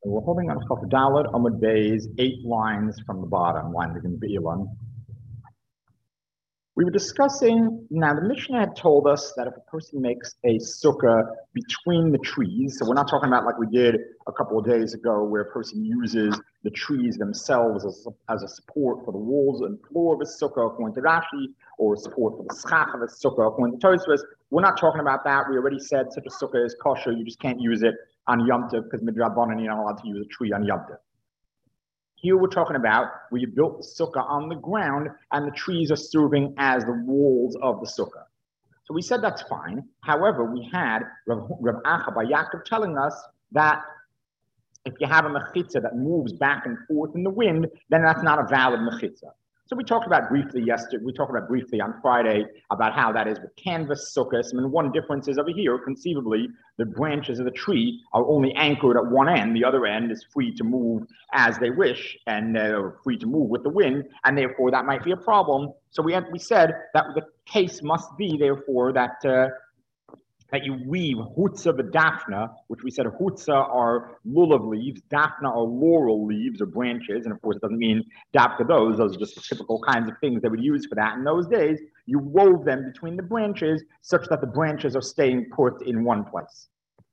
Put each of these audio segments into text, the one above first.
We're holding on Chaf Dalet Amud Beis, 8 lines from the bottom, line begins Be'ilan. We were discussing, now the Mishnah had told us that if a person makes a sukkah between the trees, so we're not talking about like we did a couple of days ago where a person uses the trees themselves as a support for the walls and floor of his sukkah according to Rashi, or support for the schach of his sukkah according to Tosfos. We're not talking about that. We already said such a sukkah is kosher, you just can't use it on Yom Tov because Midrabanan you're not allowed to use a tree on Yom Tov. Here we're talking about where you built the sukkah on the ground and the trees are serving as the walls of the sukkah. So we said that's fine. However, we had Rav Acha bar Yaakov telling us that if you have a mechitza that moves back and forth in the wind, then that's not a valid mechitza. So we talked about briefly on Friday about how that is with canvas sukkahs. I mean, one difference is over here, conceivably, the branches of the tree are only anchored at one end. The other end is free to move as they wish and free to move with the wind, and therefore that might be a problem. So we said that the case must be, therefore, that you weave hutzah v'dafna, which we said hutzah are lulav leaves, dafna are laurel leaves or branches, and of course it doesn't mean dafka those are just the typical kinds of things they would use for that. In those days, you wove them between the branches such that the branches are staying put in one place.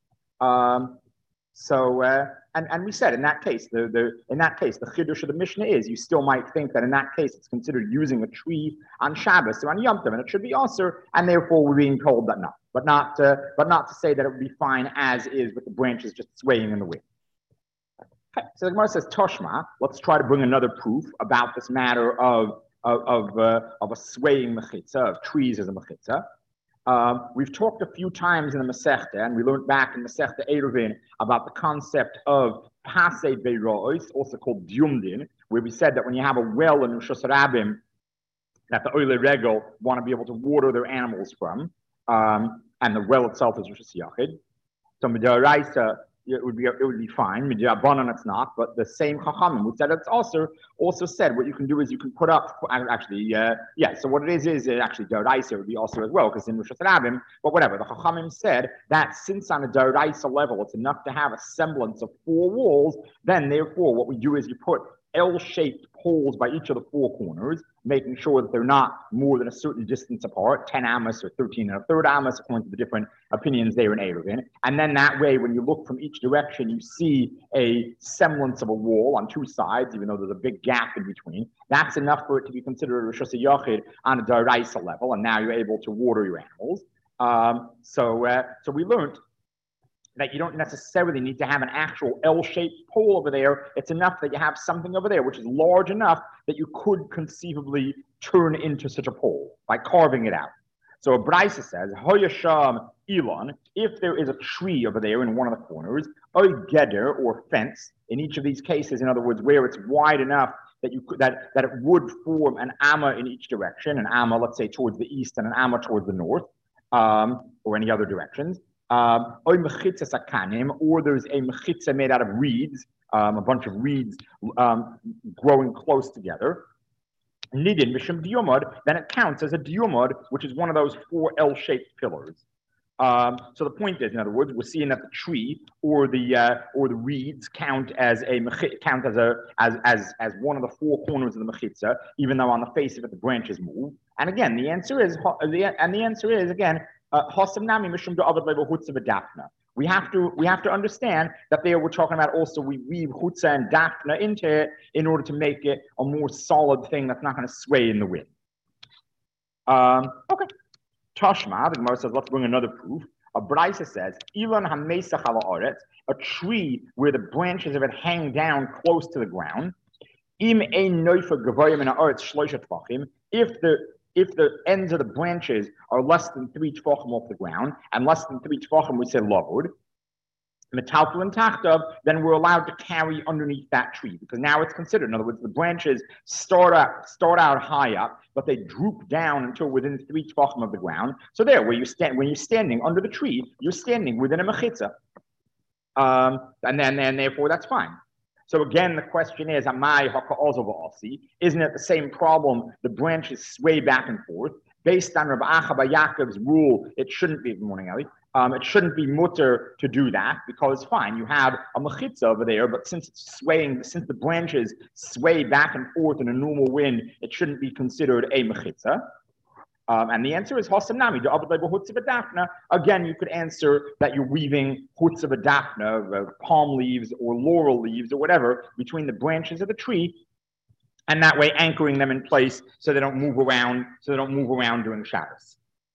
And we said in that case, the chiddush of the Mishnah is you still might think that in that case it's considered using a tree on Shabbos or on Yom Tov, and it should be also, and therefore we're being told that no, but not to say that it would be fine as is with the branches just swaying in the wind. Okay, so the Gemara says Toshma. Let's try to bring another proof about this matter of a swaying mechitza, of trees as a mechitza. We've talked a few times in the Masechta, and we learned back in Masechta Eruvin about the concept of Pasei Beirois, also called Dyumdin, where we said that when you have a well in Rosh Hashanah, that the Oile Regel want to be able to water their animals from, and the well itself is Rosh Hashanah. So Midaraisa, it would be fine. Midirabanan it's not, but the same Chachamim, we said it's also said what you can do is you can put up so what it is actually Daraisa would be also as well, because in Rosh Hashanah, but whatever, the Chachamim said that since on a Daraisa level it's enough to have a semblance of 4 walls, then therefore what we do is you put L-shaped poles by each of the 4 corners, making sure that they're not more than a certain distance apart, 10 amos or 13 and a third amos, according to the different opinions there in Eruvin. And then that way, when you look from each direction, you see a semblance of a wall on 2 sides, even though there's a big gap in between. That's enough for it to be considered a Rosh Hashanah on a Daraisa level, and now you're able to water your animals. So we learned that you don't necessarily need to have an actual L-shaped pole over there. It's enough that you have something over there which is large enough that you could conceivably turn into such a pole by carving it out. So Braisa says, Hoyasham Elon, if there is a tree over there in one of the corners, a geder or fence, in each of these cases, in other words, where it's wide enough that you could, that it would form an amma in each direction, an amma, let's say, towards the east and an amma towards the north, or any other directions. Or there's a mechitza made out of reeds, a bunch of reeds growing close together. Nidin mishum diumad, then it counts as a diumad, which is one of those 4 L-shaped pillars. So the point is, in other words, we're seeing that the tree or the reeds count as as one of the 4 corners of the mechitza, even though on the face of it the branches move. And again, the answer is again. We have to understand that there we're talking about also we weave chutza and dafna into it in order to make it a more solid thing that's not going to sway in the wind. Okay. Tashma, the Gemara says, let's bring another proof. A Braisa says, Ilan hamesach ala aretz, a tree where the branches of it hang down close to the ground. Im ein noifa gavoyim in haaretz shloisha tvachim, if the ends of the branches are less than 3 tefachim off the ground, and less than 3 tefachim, we say lavud, metalpul and tachtav, then we're allowed to carry underneath that tree, because now it's considered, in other words, the branches start out high up, but they droop down until within 3 tefachim of the ground. So there, when you're standing under the tree, you're standing within a mechitza. And then therefore that's fine. So again, the question is, isn't it the same problem? The branches sway back and forth. Based on Rav Acha bar Yaakov's rule, it shouldn't be, good morning, Ali. It shouldn't be mutter to do that because fine, you have a mechitza over there, but since it's swaying, since the branches sway back and forth in a normal wind, it shouldn't be considered a mechitza. And the answer is Hosamnami. Again, you could answer that you're weaving hutzavadafna, palm leaves or laurel leaves or whatever, between the branches of the tree, and that way anchoring them in place so they don't move around, during Shabbos.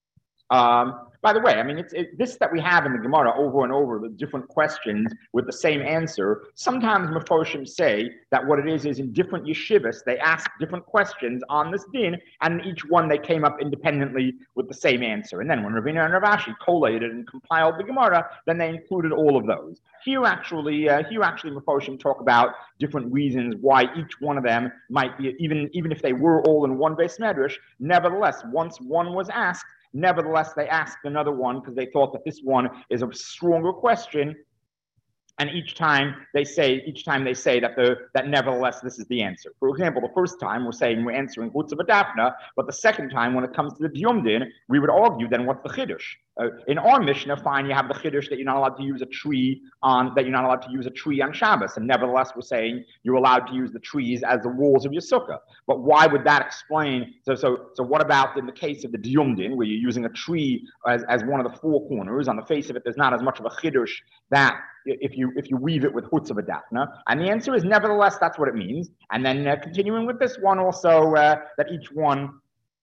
By the way, I mean, this that we have in the Gemara over and over, the different questions with the same answer. Sometimes Mefarshim say that what it is in different yeshivas, they ask different questions on this din, and in each one they came up independently with the same answer. And then when Ravina and Rav Ashi collated and compiled the Gemara, then they included all of those. Here actually Mefarshim talk about different reasons why each one of them might be, even if they were all in one beis medrash, nevertheless, once one was asked, nevertheless, they asked another one because they thought that this one is a stronger question. And each time they say that nevertheless this is the answer. For example, the first time we're answering hutzavadafna, but the second time when it comes to the diyumdin, we would argue then what's the chiddush? In our Mishnah, fine, you have the chiddush that you're not allowed to use a tree on Shabbos, and nevertheless we're saying you're allowed to use the trees as the walls of your sukkah. But why would that explain? So what about in the case of the diyumdin, where you're using a tree as one of the four corners? On the face of it, there's not as much of a chiddush that if you weave it with hutzavadafna, and the answer is nevertheless that's what it means. And then continuing with this one also that each one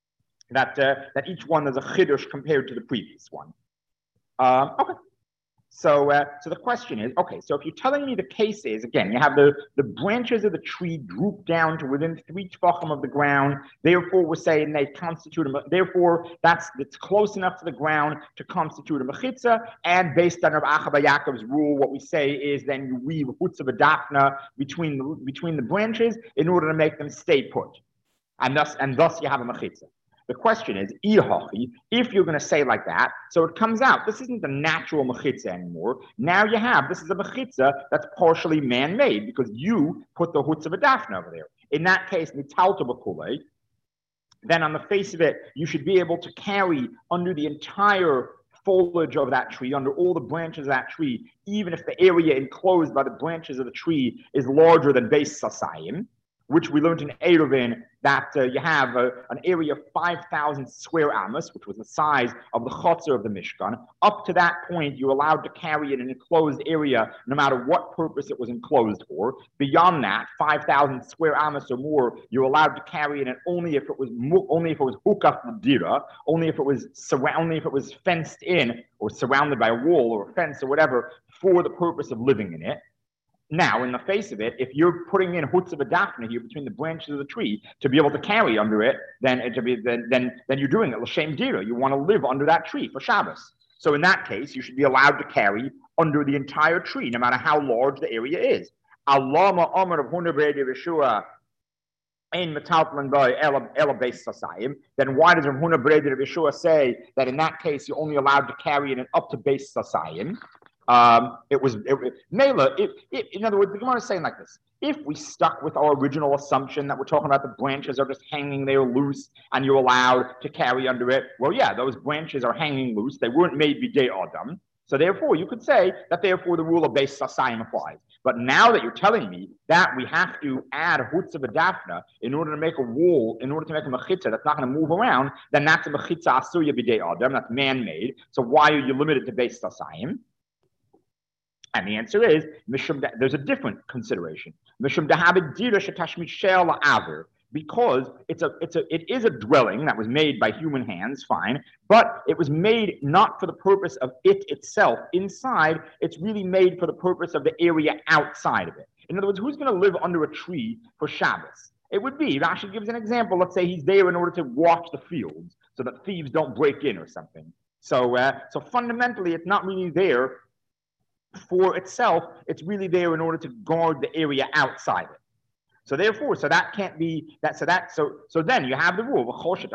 is a chiddush compared to the previous one. Okay. So the question is, okay, so if you're telling me the case is, again, you have the branches of the tree droop down to within 3 tefachim of the ground, therefore we're saying they constitute therefore it's close enough to the ground to constitute a mechitza, and based on Rav Acha bar Yaakov's rule, what we say is then you weave hutzavadafna between the branches in order to make them stay put. And thus you have a mechitza. The question is, if you're going to say like that, so it comes out, this isn't the natural mechitza anymore. Now this is a mechitza that's partially man-made because you put the hutzavadafna over there. In that case, nitalta b'kulei, then on the face of it, you should be able to carry under the entire foliage of that tree, under all the branches of that tree, even if the area enclosed by the branches of the tree is larger than beis sasayim, which we learned in Eruvin that you have an area of 5,000 square amos, which was the size of the chutzner of the Mishkan. Up to that point, you're allowed to carry in an enclosed area, no matter what purpose it was enclosed for. Beyond that, 5,000 square amos or more, you're allowed to carry in it only if it was hukaf dira, only if it was fenced in or surrounded by a wall or a fence or whatever for the purpose of living in it. Now, in the face of it, if you're putting in hutzavadafna here between the branches of the tree to be able to carry under it, then you're doing it l'shem dira. You want to live under that tree for Shabbos. So in that case, you should be allowed to carry under the entire tree, no matter how large the area is. Allama Amar of Huna Bredi Rishua in Metalplan by Ela Beis Sasayim. Then why does Rav Huna Bredi Rishua say that in that case you're only allowed to carry it up to Beis Sasayim? In other words, the Gemara is saying like this: if we stuck with our original assumption that we're talking about the branches are just hanging there loose and you're allowed to carry under it, well, yeah, those branches are hanging loose. They weren't made b'dei adam. So therefore, you could say that therefore the rule of beis sasayim applies. But now that you're telling me that we have to add hutzavadafna in order to make a wall, in order to make a mechitza that's not going to move around, then that's a mechitza asuya b'dei adam. That's man-made. So why are you limited to beis sasayim? And the answer is, there's a different consideration. Because it is a dwelling that was made by human hands, fine, but it was made not for the purpose of it itself inside, it's really made for the purpose of the area outside of it. In other words, who's going to live under a tree for Shabbos? It would be, Rashi gives an example, let's say he's there in order to watch the fields so that thieves don't break in or something. So fundamentally, it's not really there for itself, it's really there in order to guard the area outside it. So therefore, so that can't be that. So then you have the rule.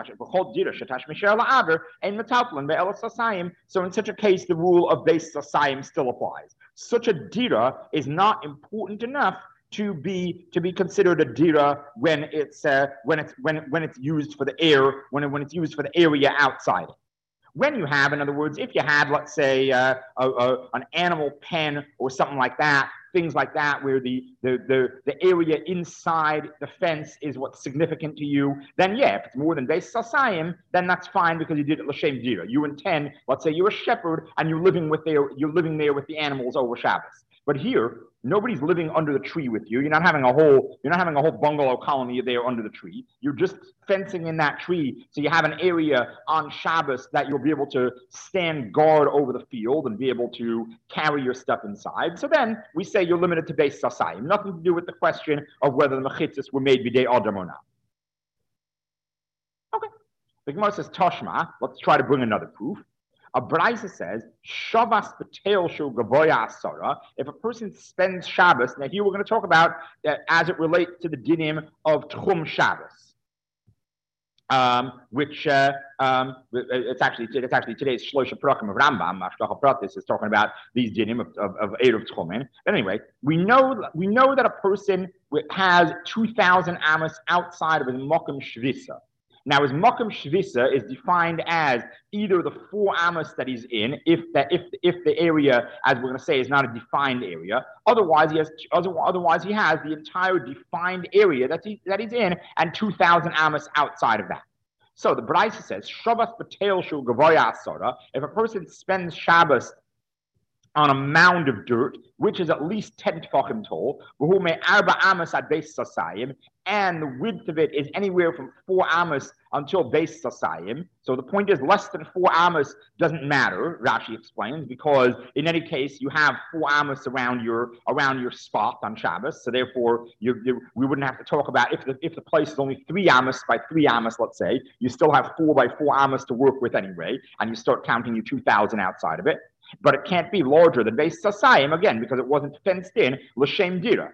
So in such a case, the rule of beis sasayim still applies. Such a dira is not important enough to be considered a dira when it's used for the air when it's used for the area outside it. When you have, in other words, if you had, let's say, an animal pen or something like that, things like that, where the area inside the fence is what's significant to you, then yeah, if it's more than Beis Sasayim, then that's fine because you did it l'shem dira. You intend, let's say you're a shepherd and you're living there with the animals over Shabbos. But here, nobody's living under the tree with you. You're not having a whole bungalow colony there under the tree. You're just fencing in that tree, so you have an area on Shabbos that you'll be able to stand guard over the field and be able to carry your stuff inside. So then we say you're limited to Beis Sasayim. Nothing to do with the question of whether the mechitzas were made b'dei Adam or not. Okay. The Gemara says Toshma. Let's try to bring another proof. A Braisa says, Shavas B'Teil Shel Gavoya Asara. If a person spends Shabbos, now here we're going to talk about as it relates to the dinim of Tchum Shabbos, which it's actually today's Shloisha Prakim of Rambam. Hashgacha Pratis is talking about these dinim of Erev Tchumen. But anyway, we know that a person has 2,000 amos outside of his Mokum Shvisa. Now, his Mokum Shvisa is defined as either the 4 amos that he's in, if the area, as we're going to say, is not a defined area. Otherwise, he has the entire defined area that he's in, and 2,000 amos outside of that. So the Braisa says, Shavas B'Teil Shel Gavoya Asara. If a person spends Shabbos on a mound of dirt, which is at least 10 tefachim tall, and the width of it is anywhere from 4 amos until Beis Sasayim. So the point is, less than 4 amos doesn't matter, Rashi explains, because in any case you have 4 amos around your spot on Shabbos. So therefore, we wouldn't have to talk about if the place is only 3 amos by 3 amos, let's say, you still have 4 by 4 amos to work with anyway, and you start counting your 2,000 outside of it. But it can't be larger than Beis Sasayim, again, because it wasn't fenced in, l'shem dira.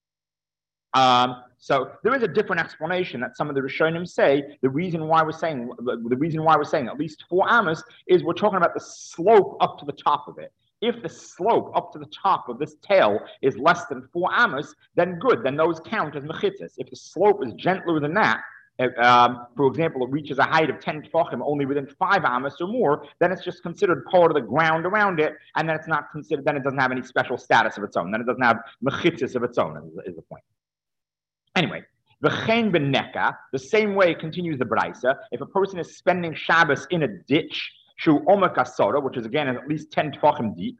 So there is a different explanation that some of the Rishonim say. The reason why we're saying at least 4 amos is we're talking about the slope up to the top of it. If the slope up to the top of this tail is less than 4 amos, then good, then those count as mechitzas. If the slope is gentler than that, for example, it reaches a height of 10 tefachim only within 5 amos or more, then it's just considered part of the ground around it, and then it's not considered, then it doesn't have any special status of its own. Then it doesn't have mechitzas of its own, is the point. Anyway, v'chein b'neka, the same way continues the Braisa. If a person is spending Shabbos in a ditch, shu omek asora, which is again at least 10 tefachim deep,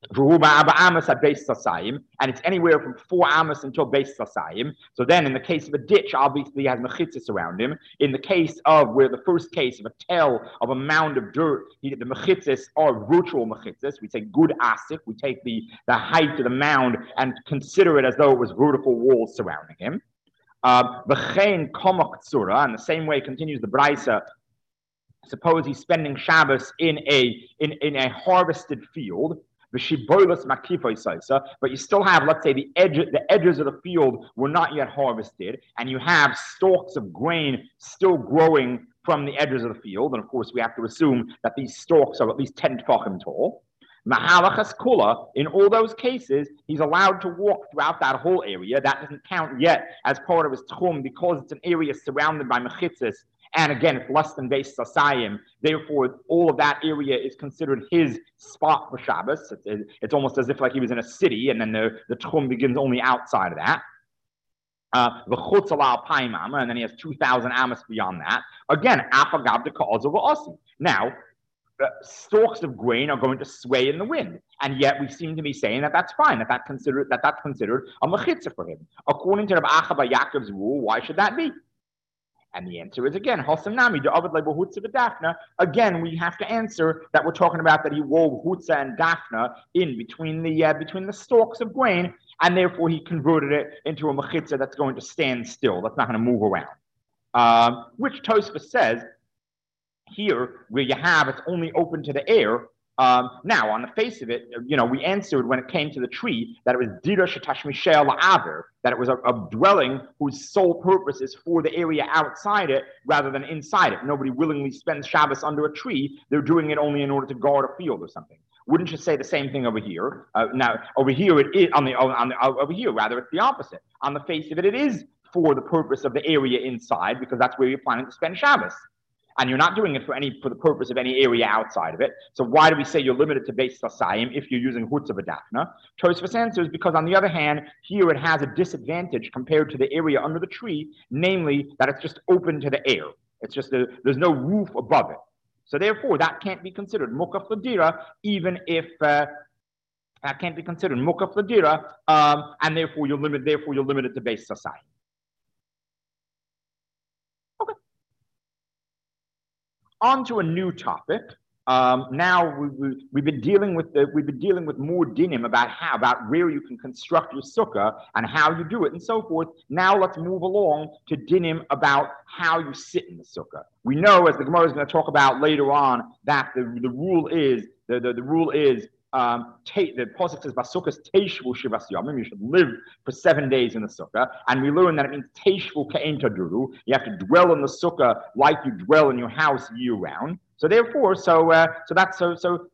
and it's anywhere from 4 amos until Beis Sasayim. So then, in the case of a ditch, obviously he has mechitzas around him. In the case of the first case of a tail of a mound of dirt, the mechitzas are virtual mechitzas. We say good asik. We take the height of the mound and consider it as though it was vertical walls surrounding him. V'chein komak tzura, and the same way continues the Braisa. Suppose he's spending Shabbos in a harvested field. But you still have, let's say, the edges of the field were not yet harvested, and you have stalks of grain still growing from the edges of the field. And of course, we have to assume that these stalks are at least 10 tefachim tall. Mahalachas kula, in all those cases, he's allowed to walk throughout that whole area. That doesn't count yet as part of his tchum because it's an area surrounded by mechitzas. And again, it's less than Beis Sasayim. Therefore, all of that area is considered his spot for Shabbos. It's almost as if like he was in a city, and then the tchum begins only outside of that. And then he has 2,000 amos beyond that. Again, now, stalks of grain are going to sway in the wind, and yet we seem to be saying that that's fine, that's considered a mechitzah for him. According to Rabbi Acha bar Yaakov's rule, why should that be? And the answer is again, again, we have to answer that we're talking about that he wove hutza and dafna in between the stalks of grain, and therefore he converted it into a mechitzah that's going to stand still, that's not going to move around. Which Tosfos says here, where you have it's only open to the air. Now, on the face of it, we answered when it came to the tree that it was dira shetashmishel la'aver, that it was a dwelling whose sole purpose is for the area outside it rather than inside it. Nobody willingly spends Shabbos under a tree. They're doing it only in order to guard a field or something. Wouldn't you say the same thing over here? Now, over here it is over here. Rather, it's the opposite. On the face of it, it is for the purpose of the area inside because that's where you're planning to spend Shabbos. and you're not doing it for the purpose of any area outside of it. So why do we say you're limited to Beis Sasayim if you're using Hutz of a Daphna? Tosfos answers because on the other hand, here it has a disadvantage compared to the area under the tree, namely that it's just open to the air. It's just there's no roof above it. So therefore, that can't be considered Mukaf Ladira, even if that can't be considered Mukaf Ladira, and therefore you're limited to Beis Sasayim. Okay. On to a new topic. Now we've been dealing with more dinim about where you can construct your sukkah and how you do it and so forth. Now let's move along to dinim about how you sit in the sukkah. We know, as the Gemara is going to talk about later on, that the rule is the pasuk says Basukkahs teishvu shivas yamim. You should live for 7 days in the sukkah, and we learn that it means teishvu ka'en taduru. You have to dwell in the sukkah like you dwell in your house year round. So therefore, that's going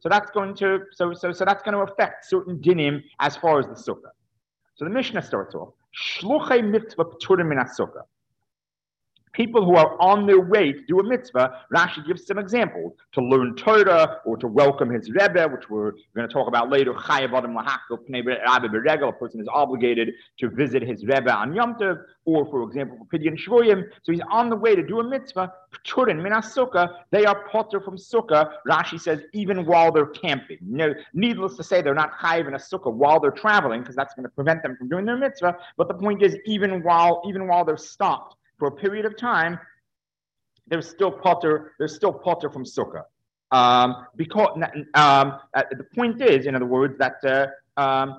to affect certain dinim as far as the sukkah. So the Mishnah starts off shluchei mitzvah p'turim min sukkah. People who are on their way to do a mitzvah, Rashi gives some examples: to learn Torah or to welcome his Rebbe, which we're going to talk about later. Chayav adam lahakol pnei Rabbi beregel. A person is obligated to visit his Rebbe on Yom Tov, or for example, for Pidyon Shvoyim. So he's on the way to do a mitzvah. P'turin min sukkah. They are potter from sukkah. Rashi says even while they're camping. Needless to say, they're not chayav in a sukkah while they're traveling, because that's going to prevent them from doing their mitzvah. But the point is, even while they're stopped for a period of time, there's still potter from sukkah. Because the point is, in other words, that the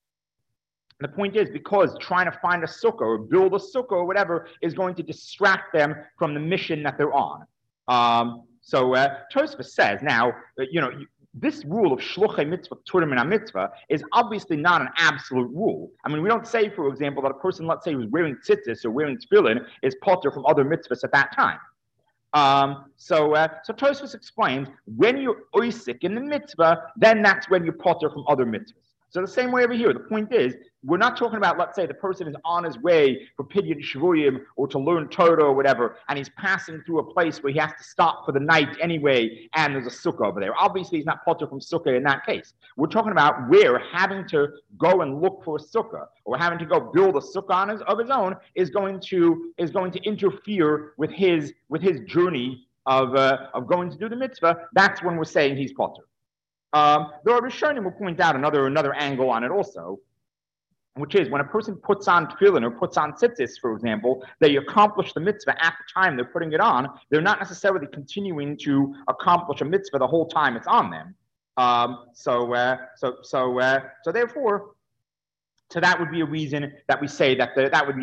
point is because trying to find a sukkah or build a sukkah or whatever is going to distract them from the mission that they're on. So Tosfos says now, this rule of shluchei mitzvah turim min mitzvah is obviously not an absolute rule. I mean, we don't say, for example, that a person, let's say, who's wearing tzitzis or wearing tefillin is potter from other mitzvahs at that time. So Tosfos explains when you're oisik in the mitzvah, then that's when you're potter from other mitzvahs. So the same way over here, the point is, we're not talking about, let's say, the person is on his way for Pidyon Shvuyim or to learn Torah or whatever, and he's passing through a place where he has to stop for the night anyway, and there's a sukkah over there. Obviously, he's not potter from sukkah in that case. We're talking about where having to go and look for a sukkah or having to go build a sukkah of his own is going to interfere with his journey of going to do the mitzvah. That's when we're saying he's potter. Though Rishonim will point out another angle on it also, which is when a person puts on tefillin or puts on tzitzis, for example, they accomplish the mitzvah at the time they're putting it on. They're not necessarily continuing to accomplish a mitzvah the whole time it's on them. So therefore, that would be a reason that we say they're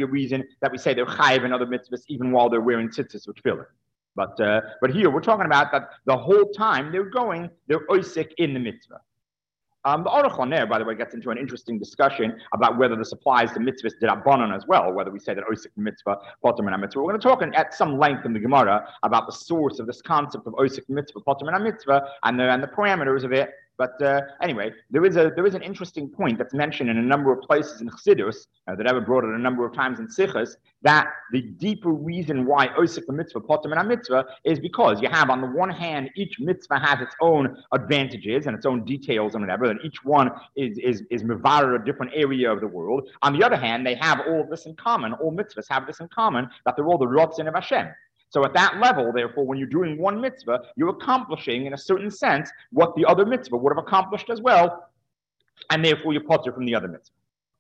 chayiv in other mitzvahs even while they're wearing tzitzis or tefillin. But here we're talking about that the whole time they're oisik in the mitzvah. The Aruch LaNer, by the way, gets into an interesting discussion about whether this applies to mitzvahs d'Rabbanan as well, whether we say that oisik mitzvah, potter min mitzvah. We're going to talk at some length in the Gemara about the source of this concept of oisik mitzvah, potter min mitzvah, and the parameters of it. But anyway, there is an interesting point that's mentioned in a number of places in Chassidus that I've brought it a number of times in Sichos, that the deeper reason why Osik the mitzvah, Potter min mitzvah, is because you have, on the one hand, each mitzvah has its own advantages and its own details and whatever, and each one is mevarer a different area of the world. On the other hand, they have all of this in common. All mitzvahs have this in common, that they're all the rotzin of Hashem. So at that level, therefore, when you're doing one mitzvah, you're accomplishing, in a certain sense, what the other mitzvah would have accomplished as well, and therefore you're potter from the other mitzvah.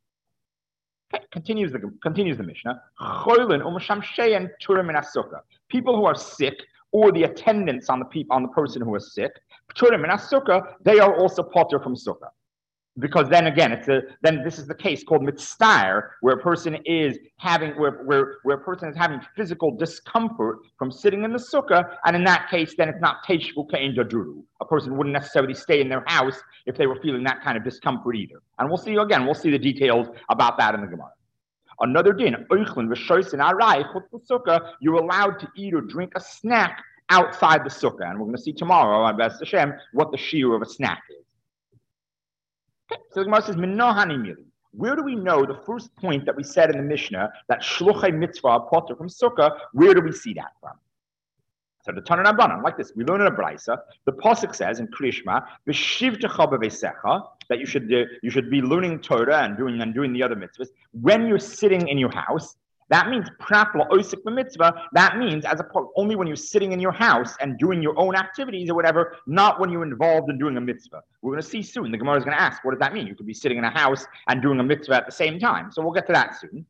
Okay, continues the Mishnah. People who are sick, or the attendants on the person who is sick, they are also potter from sukkah. Because then again, this is the case called mitzvah, where a person is having physical discomfort from sitting in the sukkah, and in that case, then it's not teishvu ka'en jaduru. A person wouldn't necessarily stay in their house if they were feeling that kind of discomfort either. And we'll see the details about that in the Gemara. Another din, you're allowed to eat or drink a snack outside the sukkah, and we're going to see tomorrow on B'ez Hashem what the shiur of a snack is. So the Gemara says, where do we know the first point that we said in the Mishnah, that shluchei mitzvah potter from sukkah, where do we see that from? So the Tanna Rabbanan, like this, we learn in a brisa. The pasuk says in Krishma, "V'shivtecha b'veisecha," that you should be learning Torah and doing the other mitzvahs when you're sitting in your house. That means prat la'osik b'mitzvah. That means only when you're sitting in your house and doing your own activities or whatever, not when you're involved in doing a mitzvah. We're going to see soon. The Gemara is going to ask, what does that mean? You could be sitting in a house and doing a mitzvah at the same time. So we'll get to that soon.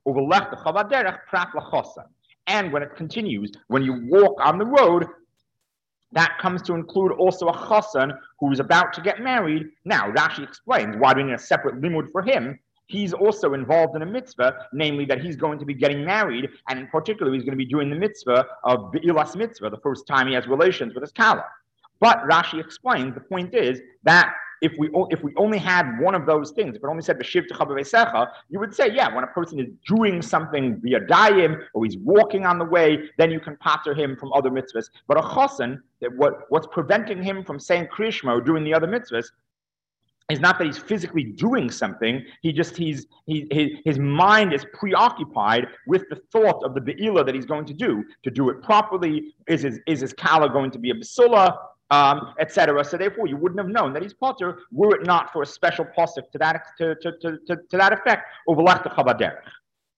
And when it continues, when you walk on the road, that comes to include also a chassan who is about to get married. Now, Rashi explains why do we need a separate limud for him. He's also involved in a mitzvah, namely that he's going to be getting married, and in particular, he's going to be doing the mitzvah of Be'ilas mitzvah, the first time he has relations with his kala. But Rashi explains the point is that if we only had one of those things, if it only said b'shivtecha b'veisecha, you would say, yeah, when a person is doing something via dayim or he's walking on the way, then you can pater him from other mitzvahs. But a chassan, what's preventing him from saying kriyishma or doing the other mitzvahs is not that he's physically doing something. His mind is preoccupied with the thought of the be'ilah that he's going to do it properly. Is his kala going to be a basula? Etc. So therefore, you wouldn't have known that he's potter were it not for a special pasuk to that effect. Uvelachta chabaderech.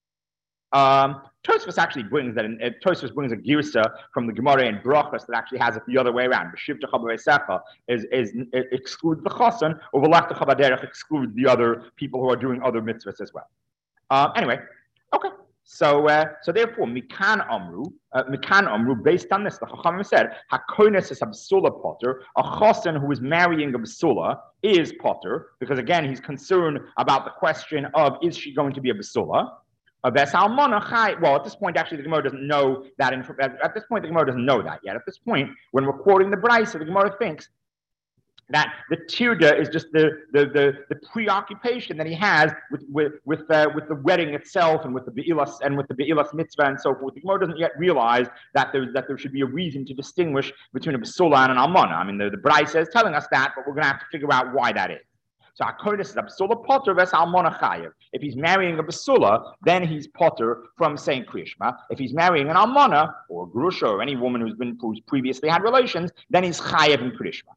Tosfos actually brings that. Tosfos brings a girsa from the Gemara in Brachos that actually has it the other way around. B'shivta chabareisecha excludes the chassan. Uvelachta chabaderech excludes the other people who are doing other mitzvahs as well. Anyway, okay. So therefore, Mikan Amru, based on this, the Chachamim said, Hakoines is a Basula potter, a Chassan who is marrying a Basula is potter, because again, he's concerned about the question of, is she going to be a Basula? Well, at this point, actually, the Gemara doesn't know that. At this point, the Gemara doesn't know that yet. At this point, when we're quoting the Brisa, the Gemara thinks that the tirda is just the preoccupation that he has with the wedding itself and with the be'ilas mitzvah and so forth. The Gemara doesn't yet realize that there should be a reason to distinguish between a basula and an almana. I mean, the Brisa is telling us that, but we're going to have to figure out why that is. So Hakonis is a basula potter ves almana chayev. If he's marrying a basula, then he's potter from saying kriyishma. If he's marrying an almana or a grusha or any woman who's previously had relations, then he's chayev in kriyishma.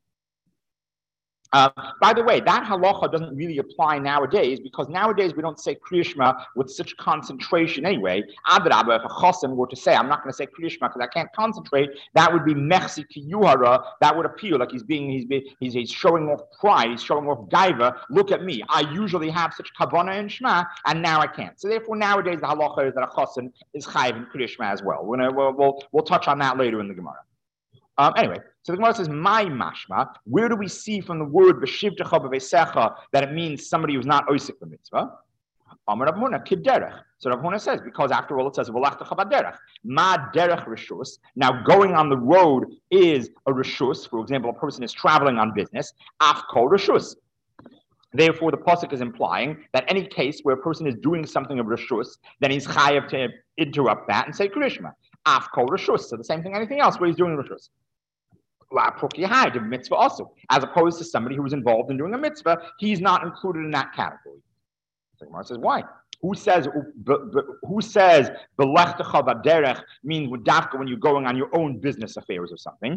By the way, that halacha doesn't really apply nowadays because nowadays we don't say kriyishma with such concentration anyway. Adrabah, if a chassan were to say, I'm not going to say kriyishma because I can't concentrate, that would be mechsi ki yuhara. That would appear like he's showing off pride, he's showing off gaiva. Look at me, I usually have such kavana and shema, and now I can't. So therefore, nowadays the halacha is that a chassan is chayiv in kriyishma as well. We'll touch on that later in the Gemara. Anyway, so the Gemara says, "My mashma." Where do we see from the word "b'shivtecha b'veisecha" that it means somebody who's not oisik the mitzvah? Amar Rav Huna kiderech. So Rav Huna says, because after all it says "v'lachtecha b'derech." Ma derech rishus. Now going on the road is a rishus. For example, a person is traveling on business. Af kol rishus. Therefore, the pasuk is implying that any case where a person is doing something of rishus, then he's chayav to interrupt that and say kriyishma. Af kol rishus. So the same thing, anything else where he's doing rishus. Mitzvah also, as opposed to somebody who was involved in doing a mitzvah, he's not included in that category. So Gemara says, why? Who says belechtecha b'derech means dafka when you're going on your own business affairs or something?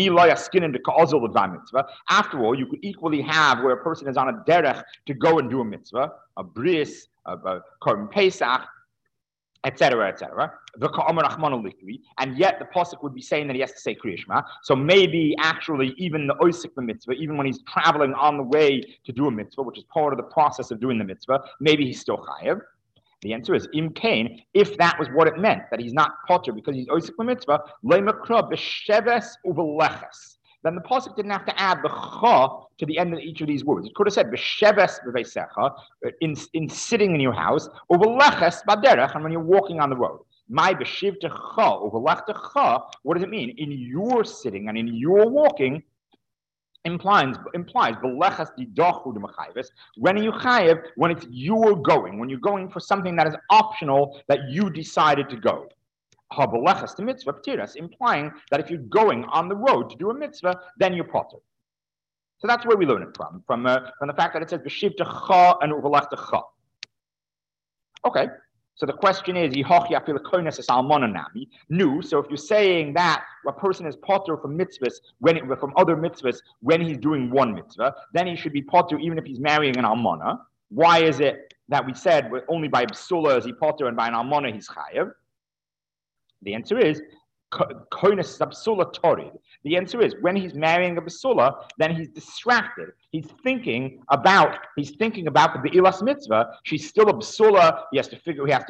After all, you could equally have where a person is on a derech to go and do a mitzvah, a bris, a korban pesach, etc., etc. And yet the pasuk would be saying that he has to say kriyishma. So maybe actually even the oisik the mitzvah, even when he's traveling on the way to do a mitzvah, which is part of the process of doing the mitzvah, maybe he's still chayev. The answer is im kain. If that was what it meant, that he's not potter because he's oisik the mitzvah, leimakra b'sheves uveleches. Then the pasuk didn't have to add the cha to the end of each of these words. It could have said b'sheves b'veisecha, in sitting in your house, or b'leches b'derech, and when you're walking on the road. My b'shivtecha or b'lechtecha, what does it mean? In your sitting and in your walking implies b'leches didachu d'machayves. When are you chayev? When it's your going, when you're going for something that is optional that you decided to go. Habaleches to mitzvah ptiras, implying that if you're going on the road to do a mitzvah, then you're potter. So that's where we learn it from the fact that it says b'shivtecha and uvelachtecha. Okay, So the question is, no. So if you're saying that a person is potter from mitzvahs from other mitzvahs when he's doing one mitzvah, then he should be potter even if he's marrying an almana. Why is it that we said only by b'sula is he potter and by an almana he's chayev? The answer is koines absula torid. The answer is when he's marrying a basula, then he's distracted. He's thinking about the be'ilas mitzvah. She's still a basula. He has to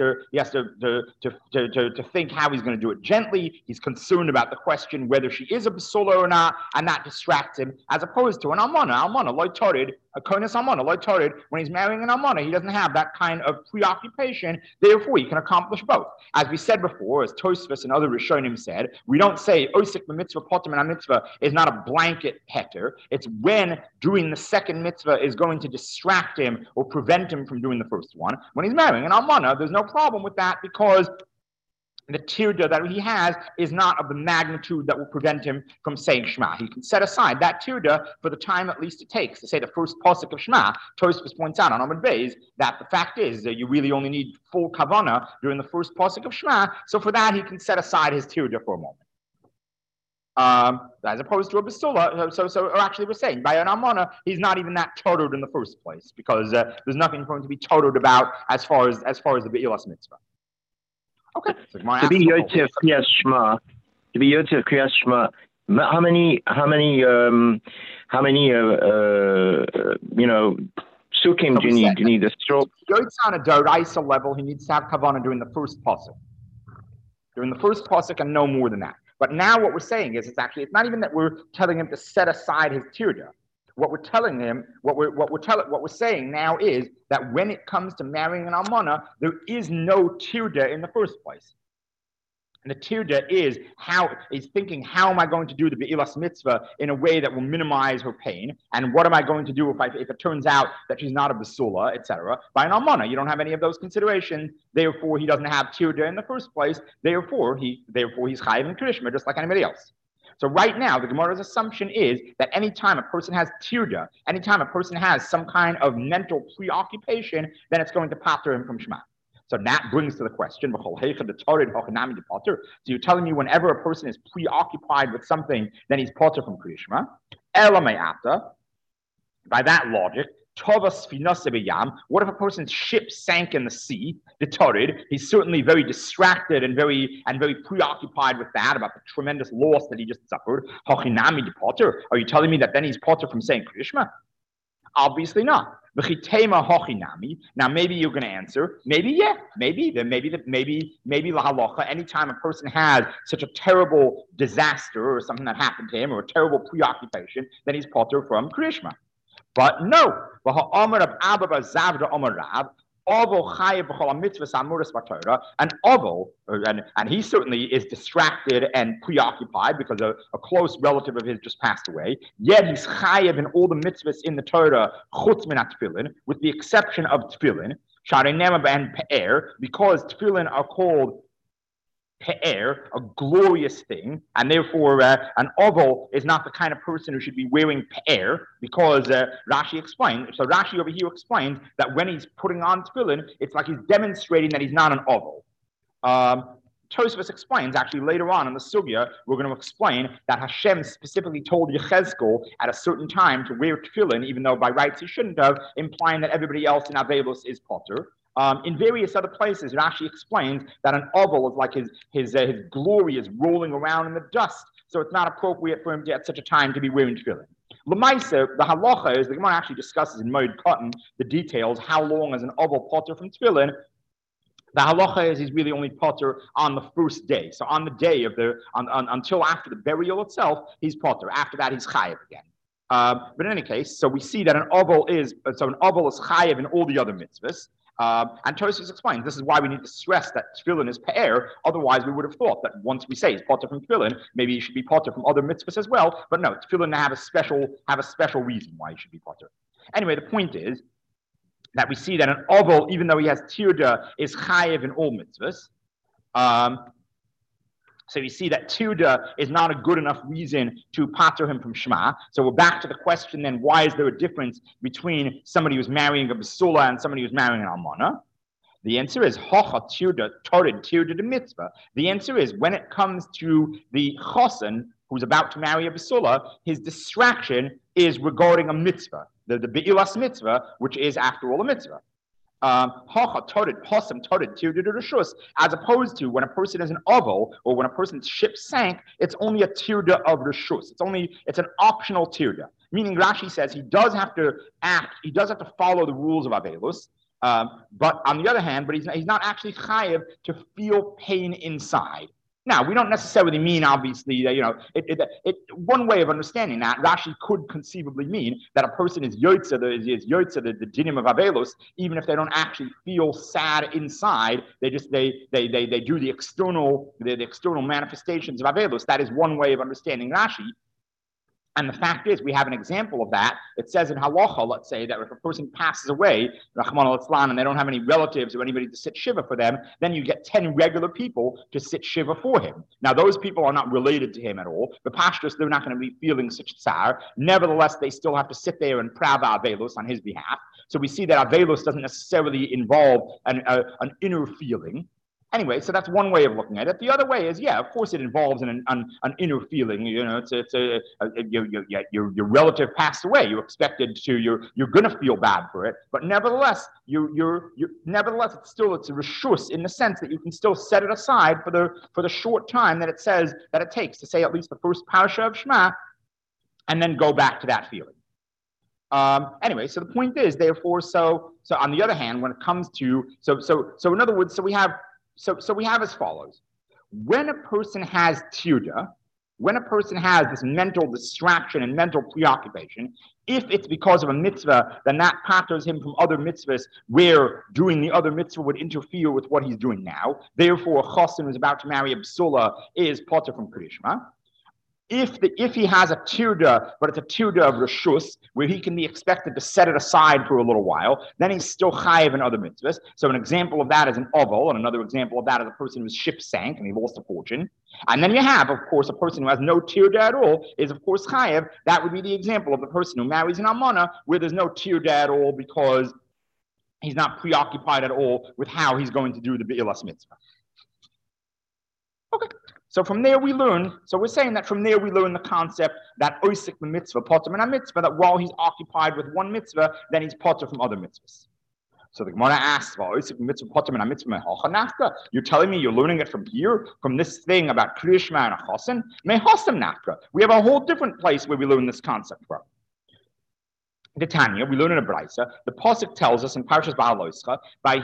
think how he's going to do it gently. He's concerned about the question whether she is a basula or not, and that distracts him. As opposed to an almana loy torid, a koines almana loy torid. When he's marrying an almana, he doesn't have that kind of preoccupation. Therefore, he can accomplish both. As we said before, as Tosfos and other Rishonim said, we don't say osik b'mitzvah potem and mitzvah is not a blanket heter. It's when doing the second mitzvah is going to distract him or prevent him from doing the first one. When he's marrying an almana, there's no problem with that because the tirda that he has is not of the magnitude that will prevent him from saying Shema. He can set aside that tirda for the time at least it takes to say the first pasuk of Shema. Tosfos points out on Amud Beis that the fact is that you really only need full kavana during the first pasuk of Shema. So for that, he can set aside his tirda for a moment. As opposed to a basula, or actually we're saying by an almana, he's not even that totered in the first place because there's nothing for him to be totered about as far as the be'ilas mitzvah. Okay. So to be Yotzei Kriyas Shema, how many psukim do you need? Do you need a stroke? Yotzei on a doraisa level, he needs to have kavanah during the first pasuk. During the first pasuk and no more than that. But now what we're saying is it's not even that we're telling him to set aside his tirda. What we're telling him, what we're saying now is that when it comes to marrying an almana, there is no tirda in the first place. And the tirda is thinking, how am I going to do the be'ilas mitzvah in a way that will minimize her pain? And what am I going to do if it turns out that she's not a basula, etc. By an almana, you don't have any of those considerations. Therefore, he doesn't have tirda in the first place. Therefore, he's chayiv in krishma, just like anybody else. So right now, the Gemara's assumption is that anytime a person has tirda, anytime a person has some kind of mental preoccupation, then it's going to pater him from Shema. So that brings to the question, so you're telling me whenever a person is preoccupied with something, then he's pater from Kriya Shema. By that logic, what if a person's ship sank in the sea? He's certainly very distracted and very preoccupied with that, about the tremendous loss that he just suffered. Are you telling me that then he's pater from saying Kriya Shema? Obviously not. Now maybe you're going to answer, maybe la halacha, anytime a person has such a terrible disaster or something that happened to him or a terrible preoccupation, then he's pater from Kriya Shema. But no, and he certainly is distracted and preoccupied because a close relative of his just passed away. Yet he's chayev in all the mitzvahs in the Torah, chutz min tefillin, with the exception of tefillin, sharei nema ben pe'er, because tefillin are called pe'er, a glorious thing, and therefore an oval is not the kind of person who should be wearing pe'er, because Rashi explained. So Rashi over here explains that when he's putting on tefillin, it's like he's demonstrating that he's not an oval. Tosfos explains, actually later on in the sugya, we're going to explain that Hashem specifically told Yechezkel at a certain time to wear tefillin, even though by rights he shouldn't have, implying that everybody else in Avelos is potter. In various other places, Rashi explains that an oval is like his glory is rolling around in the dust, so it's not appropriate for him to, at such a time to be wearing tefillin. L'maisa, the halacha is, the Gemara actually discusses in Moed Katan the details, how long is an oval potter from tefillin. The halacha is he's really only potter on the first day. So on the day of until after the burial itself, he's potter. After that, he's chayev again. But in any case, so we see that an oval is chayev in all the other mitzvahs. And Tosfos explains this is why we need to stress that tefillin is pe'er. Otherwise, we would have thought that once we say he's potter from tefillin, maybe he should be potter from other mitzvahs as well. But no, tefillin have a special reason why he should be potter. Anyway, the point is that we see that an oval, even though he has tirda, is chayev in all mitzvahs. So you see that tirda is not a good enough reason to pater him from Shema. So we're back to the question then, why is there a difference between somebody who's marrying a basula and somebody who's marrying an almana? The answer is hocha tirda torid tirda the mitzvah. The answer is when it comes to the chosen who's about to marry a basula, his distraction is regarding a mitzvah, the be'ilas mitzvah, which is after all a mitzvah. As opposed to when a person is an oval or when a person's ship sank, it's only a tirda of reshus. It's an optional tirda. Meaning Rashi says he does have to act, he does have to follow the rules of Avelus, but on the other hand, he's not actually chayev to feel pain inside. Now, we don't necessarily mean, obviously, that, one way of understanding that, Rashi could conceivably mean that a person is yotze, the dinim of Avelos, even if they don't actually feel sad inside, they do the external manifestations of Avelos. That is one way of understanding Rashi. And the fact is, we have an example of that. It says in Halacha, let's say, that if a person passes away, Rahman al-Islam, and they don't have any relatives or anybody to sit Shiva for them, then you get 10 regular people to sit Shiva for him. Now, those people are not related to him at all. The pastors, they're not going to be feeling such tsar. Nevertheless, they still have to sit there and prava Avelos on his behalf. So we see that Avelos doesn't necessarily involve an inner feeling. Anyway, so that's one way of looking at it. The other way is, yeah, of course, it involves an inner feeling. Your relative passed away. You expected to. You're going to feel bad for it, but nevertheless, nevertheless, it's a reshus in the sense that you can still set it aside for the short time that it says that it takes to say at least the first parasha of Shema, and then go back to that feeling. Anyway, so the point is, therefore, so on the other hand, when it comes to so in other words, we have as follows. When a person has tirda, when a person has this mental distraction and mental preoccupation, if it's because of a mitzvah, then that patters him from other mitzvahs where doing the other mitzvah would interfere with what he's doing now. Therefore, a chosin who's about to marry a psula is potter from Krishma. If he has a tirda, but it's a tirda of reshus, where he can be expected to set it aside for a little while, then he's still chayiv in other mitzvahs. So an example of that is an oval, and another example of that is a person whose ship sank and he lost a fortune. And then you have, of course, a person who has no tirda at all is, of course, chayiv. That would be the example of the person who marries an almana, where there's no tirda at all because he's not preoccupied at all with how he's going to do the be'ilas mitzvah. Okay. So from there we learn, so we're saying that from there we learn the concept that oisik the mitzvah, potter min mitzvah, that while he's occupied with one mitzvah, then he's potter from other mitzvahs. So the Gemara asks, oisik mitzvah, potter min mitzvah, you're telling me you're learning it from here, from this thing about kriyishma and a chosin? Mehosam nafka. We have a whole different place where we learn this concept from. The Tanya, we learn in a Braisa, the Pasuk tells us in Parshas Ba'aloischa,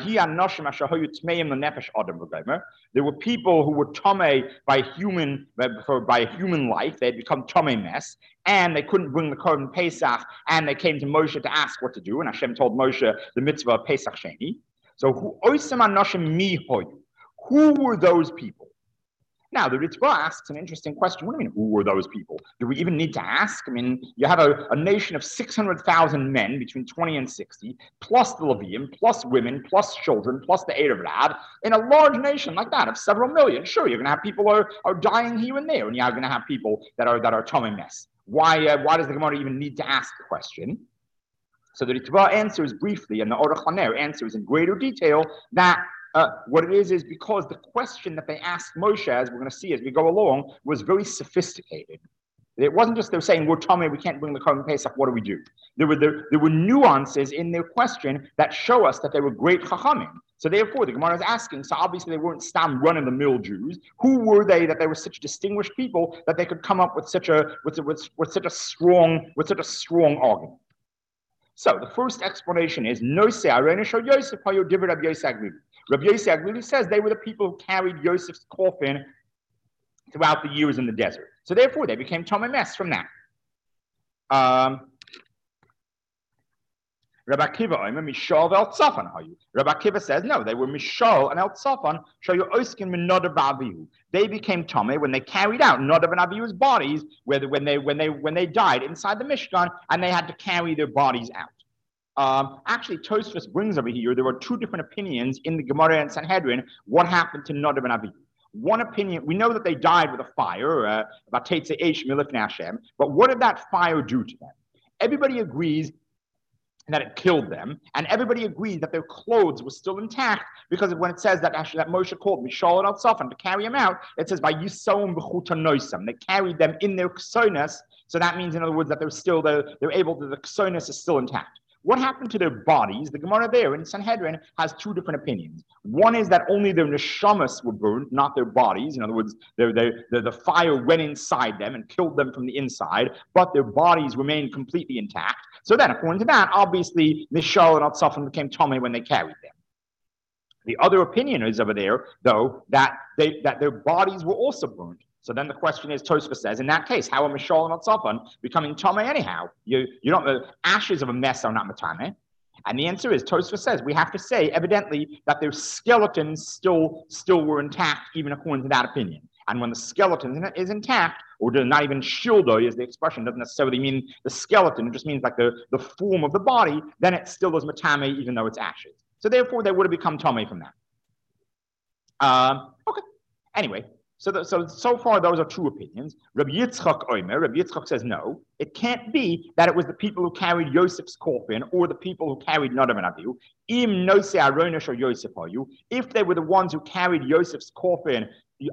there were people who were tomei by human life. They had become tomei mess, and they couldn't bring the Korban Pesach, and they came to Moshe to ask what to do, and Hashem told Moshe the mitzvah of Pesach Sheni. So who were those people? Now, the Ritva asks an interesting question. What do you mean, who were those people? Do we even need to ask? I mean, you have a nation of 600,000 men between 20 and 60, plus the Levium, plus women, plus children, plus the Erev Rad, in a large nation like that of several million. Sure, you're going to have people who are dying here and there, and you're going to have people that are tomei mess. Why does the Gemara even need to ask the question? So the Ritva answers briefly, and the Orach Haner answers in greater detail that what it is because the question that they asked Moshe, as we're going to see as we go along, was very sophisticated. It wasn't just they were saying, we're tomei, we can't bring the Korban Pesach, what do we do? There were nuances in their question that show us that they were great chachamim. So therefore, the Gemara is asking, so obviously they weren't stam run-of-the-mill Jews. Who were they that they were such distinguished people that they could come up with such a strong argument? So the first explanation is, Nosei Arena Shel Yosef Hayu Divrei Rabbi Yosef Aglili. Rabbi Yosef Aglili says they were the people who carried Yosef's coffin throughout the years in the desert. So therefore, they became tomei mess from that. Rabbi Akiva Mishal El Tzafan Hayu. Rabbi Akiva says no, they were Mishal and El Tzafan. Show you Oiskin min Nadav Avihu. They became tomei when they carried out Nadav and Avihu's bodies, when they died inside the Mishkan, and they had to carry their bodies out. Actually, Tosfos brings over here, there were two different opinions in the Gemara and Sanhedrin what happened to Nadav and Avihu. One opinion, we know that they died with a fire, about Tetzei Eish Milifnei Hashem, but what did that fire do to them? Everybody agrees that it killed them, and everybody agreed that their clothes were still intact, because when it says that actually that Moshe called Mishal and Al-Safan to carry them out, it says by Yisom b'chutanoisam, they carried them in their ksonas. So that means, in other words, that they're able to, the ksonas is still intact. What happened to their bodies? The Gemara there in Sanhedrin has two different opinions. One is that only their neshamas were burned, not their bodies. In other words, the fire went inside them and killed them from the inside, but their bodies remained completely intact. So then, according to that, obviously, Mishal and Atzafan became Tomei when they carried them. The other opinion is over there, though, that their bodies were also burned. So then the question is, Tosfos says, in that case, how are Mishal and Atzafan becoming Tomei anyhow? You don't, the ashes of a mess are not Matame. And the answer is, Tosfos says, we have to say, evidently, that their skeletons still were intact, even according to that opinion. And when the skeleton is intact, or not even shildoi, as the expression doesn't necessarily mean the skeleton, it just means like the form of the body, then it still is Matame, even though it's ashes. So therefore, they would have become Tomei from that. Okay. Anyway. So far, those are two opinions. Rabbi Yitzchak says no. It can't be that it was the people who carried Yosef's coffin or the people who carried Nadav and Abihu. Im noise Aronosh or Yosef Hayu. If they were the ones who carried Yosef's coffin, they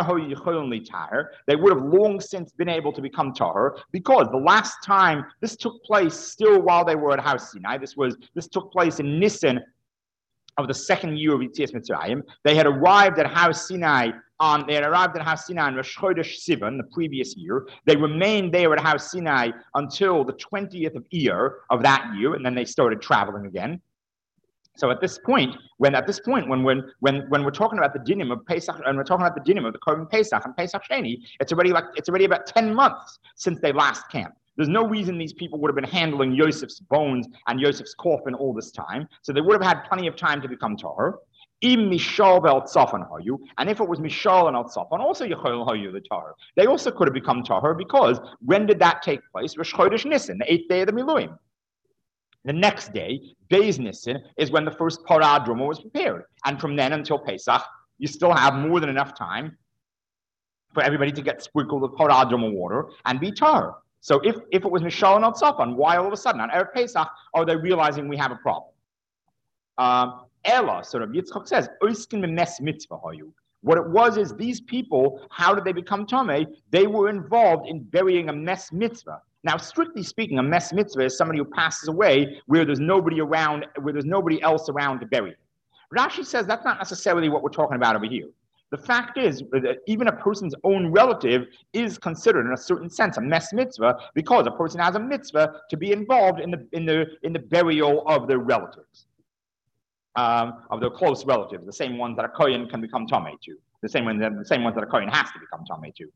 would have long since been able to become tahor, because the last time this took place still while they were at Har Sinai. This took place in Nisan of the second year of Yetzias Mitzrayim. They had arrived at Har Sinai on Rosh Chodesh Sivan, the previous year. They remained there at Har Sinai until the 20th of Iyar of that year, and then they started traveling again. So at this point, when we're talking about the dinim of Pesach, and we're talking about the dinim of the Korban Pesach and Pesach Sheni, it's already about 10 months since they last camped. There's no reason these people would have been handling Yosef's bones and Yosef's coffin all this time. So they would have had plenty of time to become tahor. Im Mishal ve'Al-Tzafan hayu, and if it was Mishal and Al-Tzafan, also Yechol hayu the tahor. They also could have become tahor, because when did that take place? Rosh Chodesh Nisan, the 8th day of the Miluim. The next day, Beis Nisan, is when the first Parah Adruma was prepared. And from then until Pesach, you still have more than enough time for everybody to get sprinkled with Parah Adruma water and be tahor. So if it was Mishal and Al-Tzafan, why all of a sudden on Erev Pesach are they realizing we have a problem? Ella, so Rabbi Yitzchak says, what it was is these people, how did they become Tomei? They were involved in burying a mes mitzvah. Now, strictly speaking, a mes mitzvah is somebody who passes away where there's nobody else around to bury him. Rashi says that's not necessarily what we're talking about over here. The fact is that even a person's own relative is considered, in a certain sense, a mes mitzvah, because a person has a mitzvah to be involved in the burial of their relatives, of their close relatives, the same ones that a kohen can become tamei to, the same ones that a kohen has to become tamei to.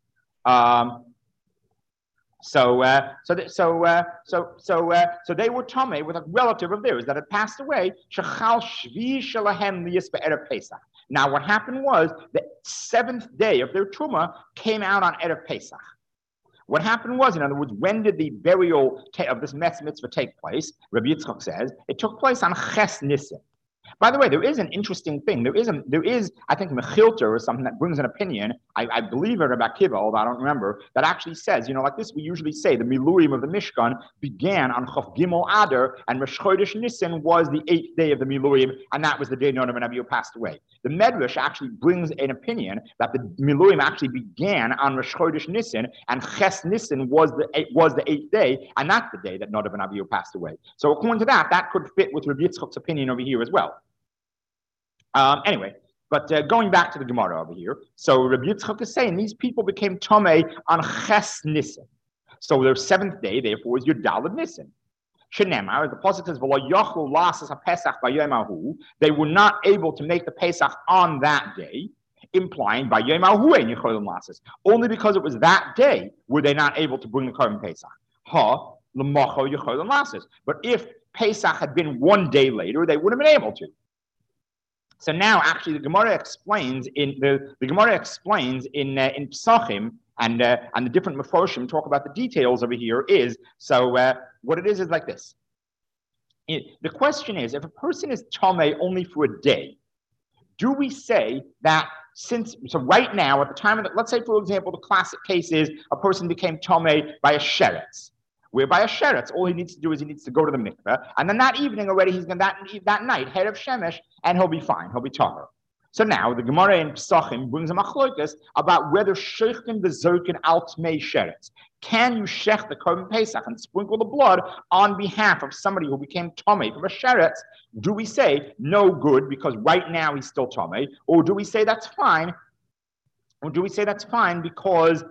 So they were tamei with a relative of theirs that had passed away. Now, what happened was the 7th day of their truma came out on Erev Pesach. What happened was, in other words, when did the burial of this mes mitzvah take place? Rabbi Yitzchak says it took place on Ches Nisan. By the way, there is an interesting thing. There is, I think, Mechilter or something that brings an opinion. I believe it, Rabbi Akiva, although I don't remember, that actually says, like this, we usually say the Miluim of the Mishkan began on Chof Gimel Adar, and Rosh Chodesh Nisan was the 8th day of the Miluim, and that was the day Nadav and Abihu passed away. The Medrash actually brings an opinion that the Miluim actually began on Rosh Chodesh Nisan, and Ches Nisan was the 8th day, and that's the day that Nadav and Abihu passed away. So according to that could fit with Rabbi Yitzchak's opinion over here as well. Anyway, but going back to the Gemara over here, so Rabbi Yitzchak is saying these people became Tomei on Ches Nisan. So their 7th day, therefore, is Yudalad Nisan. Shenemar, the pasuk says, "V'lo yochlu lasas haPesach b'yom hahu." They were not able to make the Pesach on that day, implying by yom hahu ein yicholim lasas. Only because it was that day were they not able to bring the Korban Pesach. Ha l'macho yicholim lasas. But if Pesach had been one day later, they would have been able to. So now, actually, the Gemara explains in Psachim, and the different Mefoshim talk about the details over here. What it is like this. The question is, if a person is Tomei only for a day, do we say that so right now, at the time of let's say, for example, the classic case is a person became Tomei by a sheretz. whereby a sheretz, all he needs to do is he needs to go to the mikveh, and then that evening already he's going that night head of shemesh, and he'll be fine. He'll be tahor. So now the Gemara in Pesachim brings a machlokas about whether sheichtin v'zokin al tmei sheretz. Can you shech the korban pesach and sprinkle the blood on behalf of somebody who became tomei from a sheretz? Do we say no good because right now he's still tomei, or do we say that's fine? Or do we say that's fine because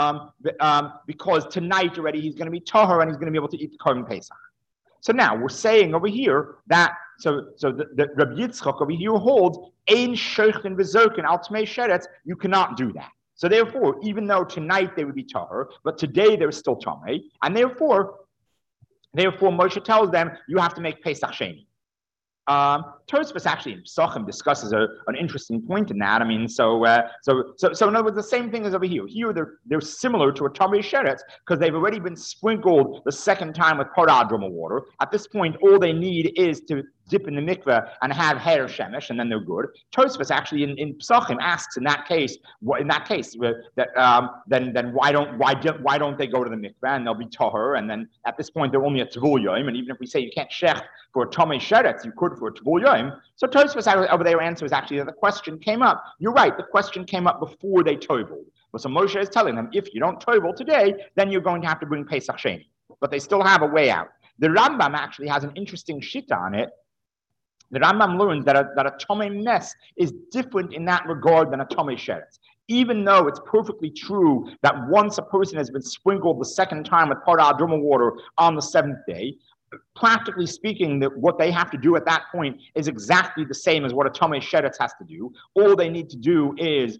tonight already he's going to be tahor and he's going to be able to eat the korban pesach? So now we're saying over here that the Rabbi Yitzchak over here holds ein sheichtin v'zokin al tmei sheretz. You cannot do that. So therefore, even though tonight they would be tahor, but today they're still tomei, and therefore Moshe tells them you have to make Pesach Sheni. Tosfos actually in Pesachim discusses an interesting point in that. I mean, so in other words, the same thing as over here. Here they're similar to a Tomei Sheretz because they've already been sprinkled the second time with paradroma water. At this point, all they need is to dip in the mikveh and have hair shemesh, and then they're good. Tosfos actually in Pesachim asks in that case that then why don't they go to the mikveh and they'll be tahor, and then at this point they're only a tvul yom, and even if we say you can't shech for a tomei sheretz, you could for a tvul yom. So Tosfos over there answers actually that the question came up. You're right, the question came up before they toveled. But so Moshe is telling them if you don't tovel today, then you're going to have to bring Pesach Sheni. But they still have a way out. The Rambam actually has an interesting shita on it. The Rambam learns that a tomei mes is different in that regard than a tomei sheretz. Even though it's perfectly true that once a person has been sprinkled the second time with paradroma water on the seventh day, practically speaking, that what they have to do at that point is exactly the same as what a tomei sheretz has to do. All they need to do is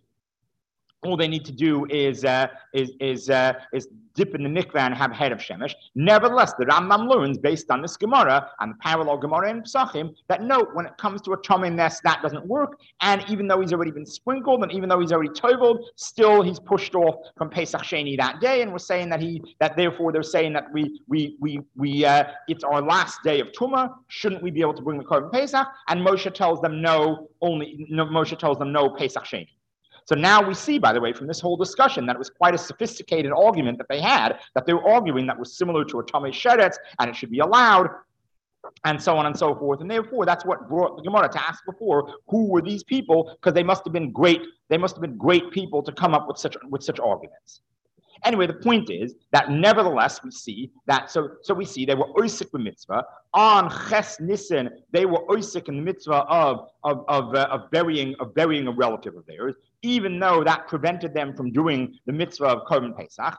dip in the mikveh and have head of shemesh. Nevertheless, the Rambam learns based on this Gemara and the parallel Gemara in Pesachim that no, when it comes to a tomei mes, that doesn't work. And even though he's already been sprinkled and even though he's already toveled, still he's pushed off from Pesach Sheni that day. And we're saying that therefore they're saying that it's our last day of Tumah. Shouldn't we be able to bring the korban Pesach? And Moshe tells them no. Moshe tells them no Pesach Sheni. So now we see, by the way, from this whole discussion that it was quite a sophisticated argument that they had, that they were arguing that was similar to a tomei sheretz and it should be allowed, and so on and so forth. And therefore, that's what brought the Gemara to ask before, who were these people? Because they must have been great. They must have been great people to come up with such arguments. Anyway, the point is that nevertheless we see that so we see they were oisik b'mitzvah on Ches Nisan. They were oisik in the mitzvah of burying a relative of theirs, even though that prevented them from doing the mitzvah of korban pesach.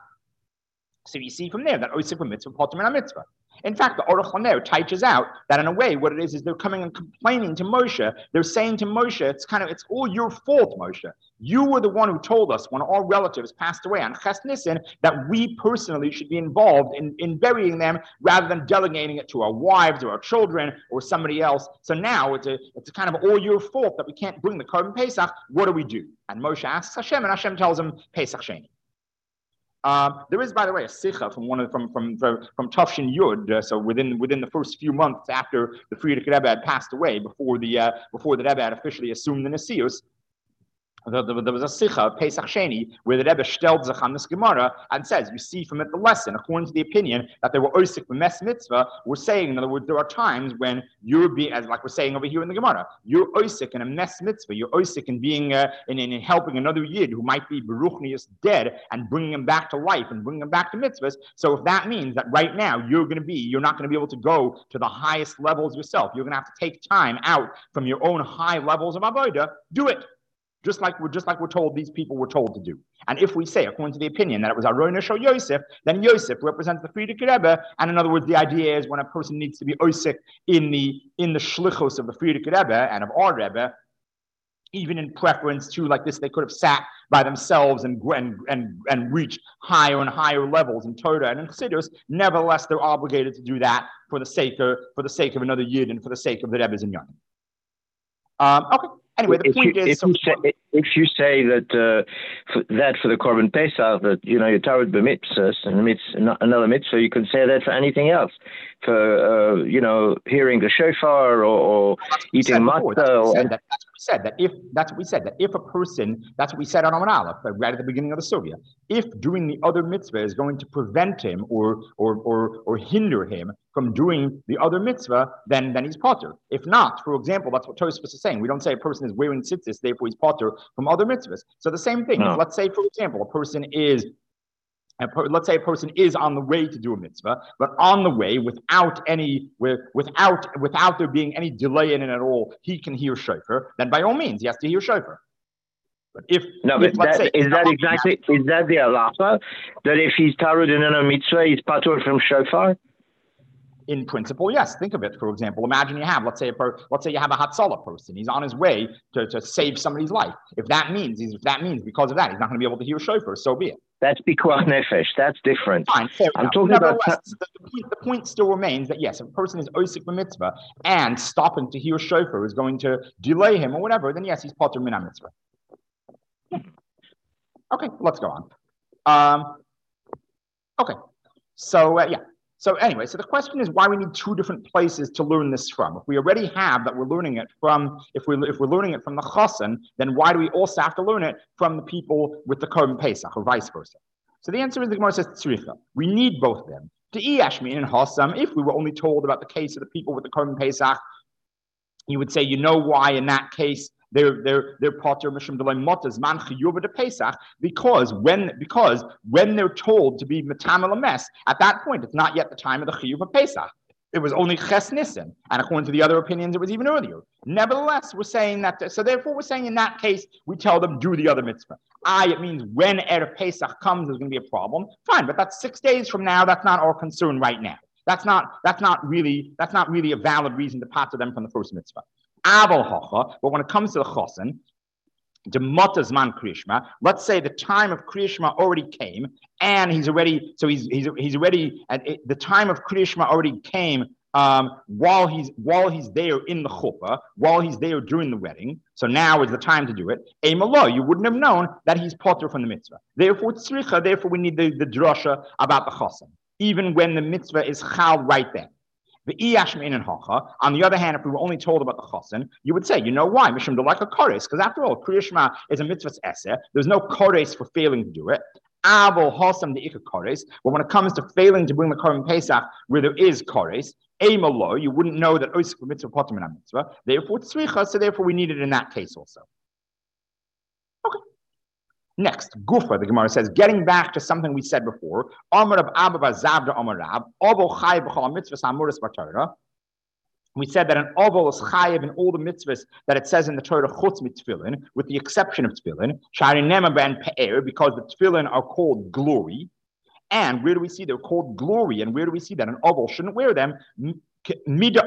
So you see from there that oisik b'mitzvah potter min mitzvah. In fact, the Aruch LaNer teaches out that in a way, what it is they're coming and complaining to Moshe. They're saying to Moshe, it's all your fault, Moshe. You were the one who told us when our relatives passed away on Ches Nisan that we personally should be involved in burying them rather than delegating it to our wives or our children or somebody else. So now it's a kind of all your fault that we can't bring the korban Pesach. What do we do? And Moshe asks Hashem, and Hashem tells him Pesach Sheni. There is, by the way, a sicha from Tafshin Yud. So within the first few months after the Frierdiker Rebbe had passed away, before the Rebbe had officially assumed the Nesius, there was a sicha of Pesach Sheni where the Rebbe stellt sich on this Gemara and says, you see from it the lesson, according to the opinion that they were oisik b'mes mitzvah. We're saying, in other words, there are times when you're being, as like we're saying over here in the Gemara, you're oisik in a mes mitzvah. You're oisik in being in helping another yid who might be beruchnius dead and bringing him back to life and bringing him back to mitzvahs. So if that means that right now you're not going to be able to go to the highest levels yourself, you're going to have to take time out from your own high levels of avodah. Do it. Just like we're told these people were told to do. And if we say, according to the opinion, that it was Aronos or Yosef, then Yosef represents the Frierdiker Rebbe. And in other words, the idea is when a person needs to be oisik in the shlichus of the Frierdiker Rebbe and of our Rebbe, even in preference to like this, they could have sat by themselves and reached higher and higher levels in Torah and in Chassidus. Nevertheless, they're obligated to do that for the sake of another yid and for the sake of the Rebbe's and Yonim. Okay. Anyway, the point is, if you say that for the Korban Pesach, that you're Torah b'mitzvahs and another mitzvah, you can say that for anything else, for hearing the shofar or eating matzah. said that if a person, that's what we said on Amar Aleph, right at the beginning of the Sugya, if doing the other mitzvah is going to prevent him or hinder him from doing the other mitzvah, then he's potter. If not, for example, that's what Tosfos is saying. We don't say a person is wearing tzitzis, therefore he's potter from other mitzvahs. So the same thing. No. Let's say, for example, let's say a person is on the way to do a mitzvah, but on the way without there being any delay in it at all, he can hear shofar. Then by all means, he has to hear shofar. But is that the halacha that if he's tarud in a mitzvah, he's patur from shofar? In principle, yes. Think of it. For example, imagine you have, let's say you have a Hatzalah person. He's on his way to save somebody's life. If that means because of that, he's not going to be able to hear shofar, so be it. That's pikuach nefesh. That's different. Fine, I'm talking about. The point still remains that yes, if a person is osik b'mitzvah and stopping to hear shofar is going to delay him or whatever, then yes, he's potter min mitzvah. Okay, let's go on. Okay, so yeah. So anyway, so the question is why we need two different places to learn this from. If we already have that we're learning it from, if we're learning it from the Chassan, then why do we also have to learn it from the people with the Korban Pesach or vice versa? So the answer is the Gemara says tzricha. We need both of them. To Iyashmin and Hassam, if we were only told about the case of the people with the Korban Pesach, you would say, you know why in that case they're potter mishum delay motas man chiyuva de Pesach, because when they're told to be metamel ames, at that point it's not yet the time of the chiyuv of Pesach. It was only ches nissen, and according to the other opinions, it was even earlier. Nevertheless, we're saying that. So therefore, we're saying in that case we tell them do the other mitzvah. It means when erev Pesach comes, there's going to be a problem. Fine, but that's 6 days from now. That's not our concern right now. That's not really a valid reason to pater them from the first mitzvah. But when it comes to the Chassan, the Motazman Kriyishma, let's say the time of Kriyishma already came, and he's already the time of Kriyishma already came while he's there in the chuppah, while he's there during the wedding. So now is the time to do it. Eimalo, you wouldn't have known that he's potter from the mitzvah. Therefore, tzricha. Therefore, we need the drasha about the Chassan, even when the mitzvah is chal right then. On the other hand, if we were only told about the Chassan, you would say, you know why? Mishum do like a kores, because after all, Kriya Shema is a mitzvah's eseh. There's no kores for failing to do it. Avol Hasam the ikka kores. But when it comes to failing to bring the Korban Pesach, where there is kores, Eimalo, you wouldn't know that osik mitzvah potter min mitzvah. Therefore, tzricha. So therefore, we need it in that case also. Okay. Next, Gufa, the Gemara says, getting back to something we said before, we said that an oval is chayiv in all the mitzvahs that it says in the Torah chutz mitzvillin, with the exception of tefillin, because the tefillin are called glory. And where do we see they're called glory? And where do we see that an oval shouldn't wear them? Because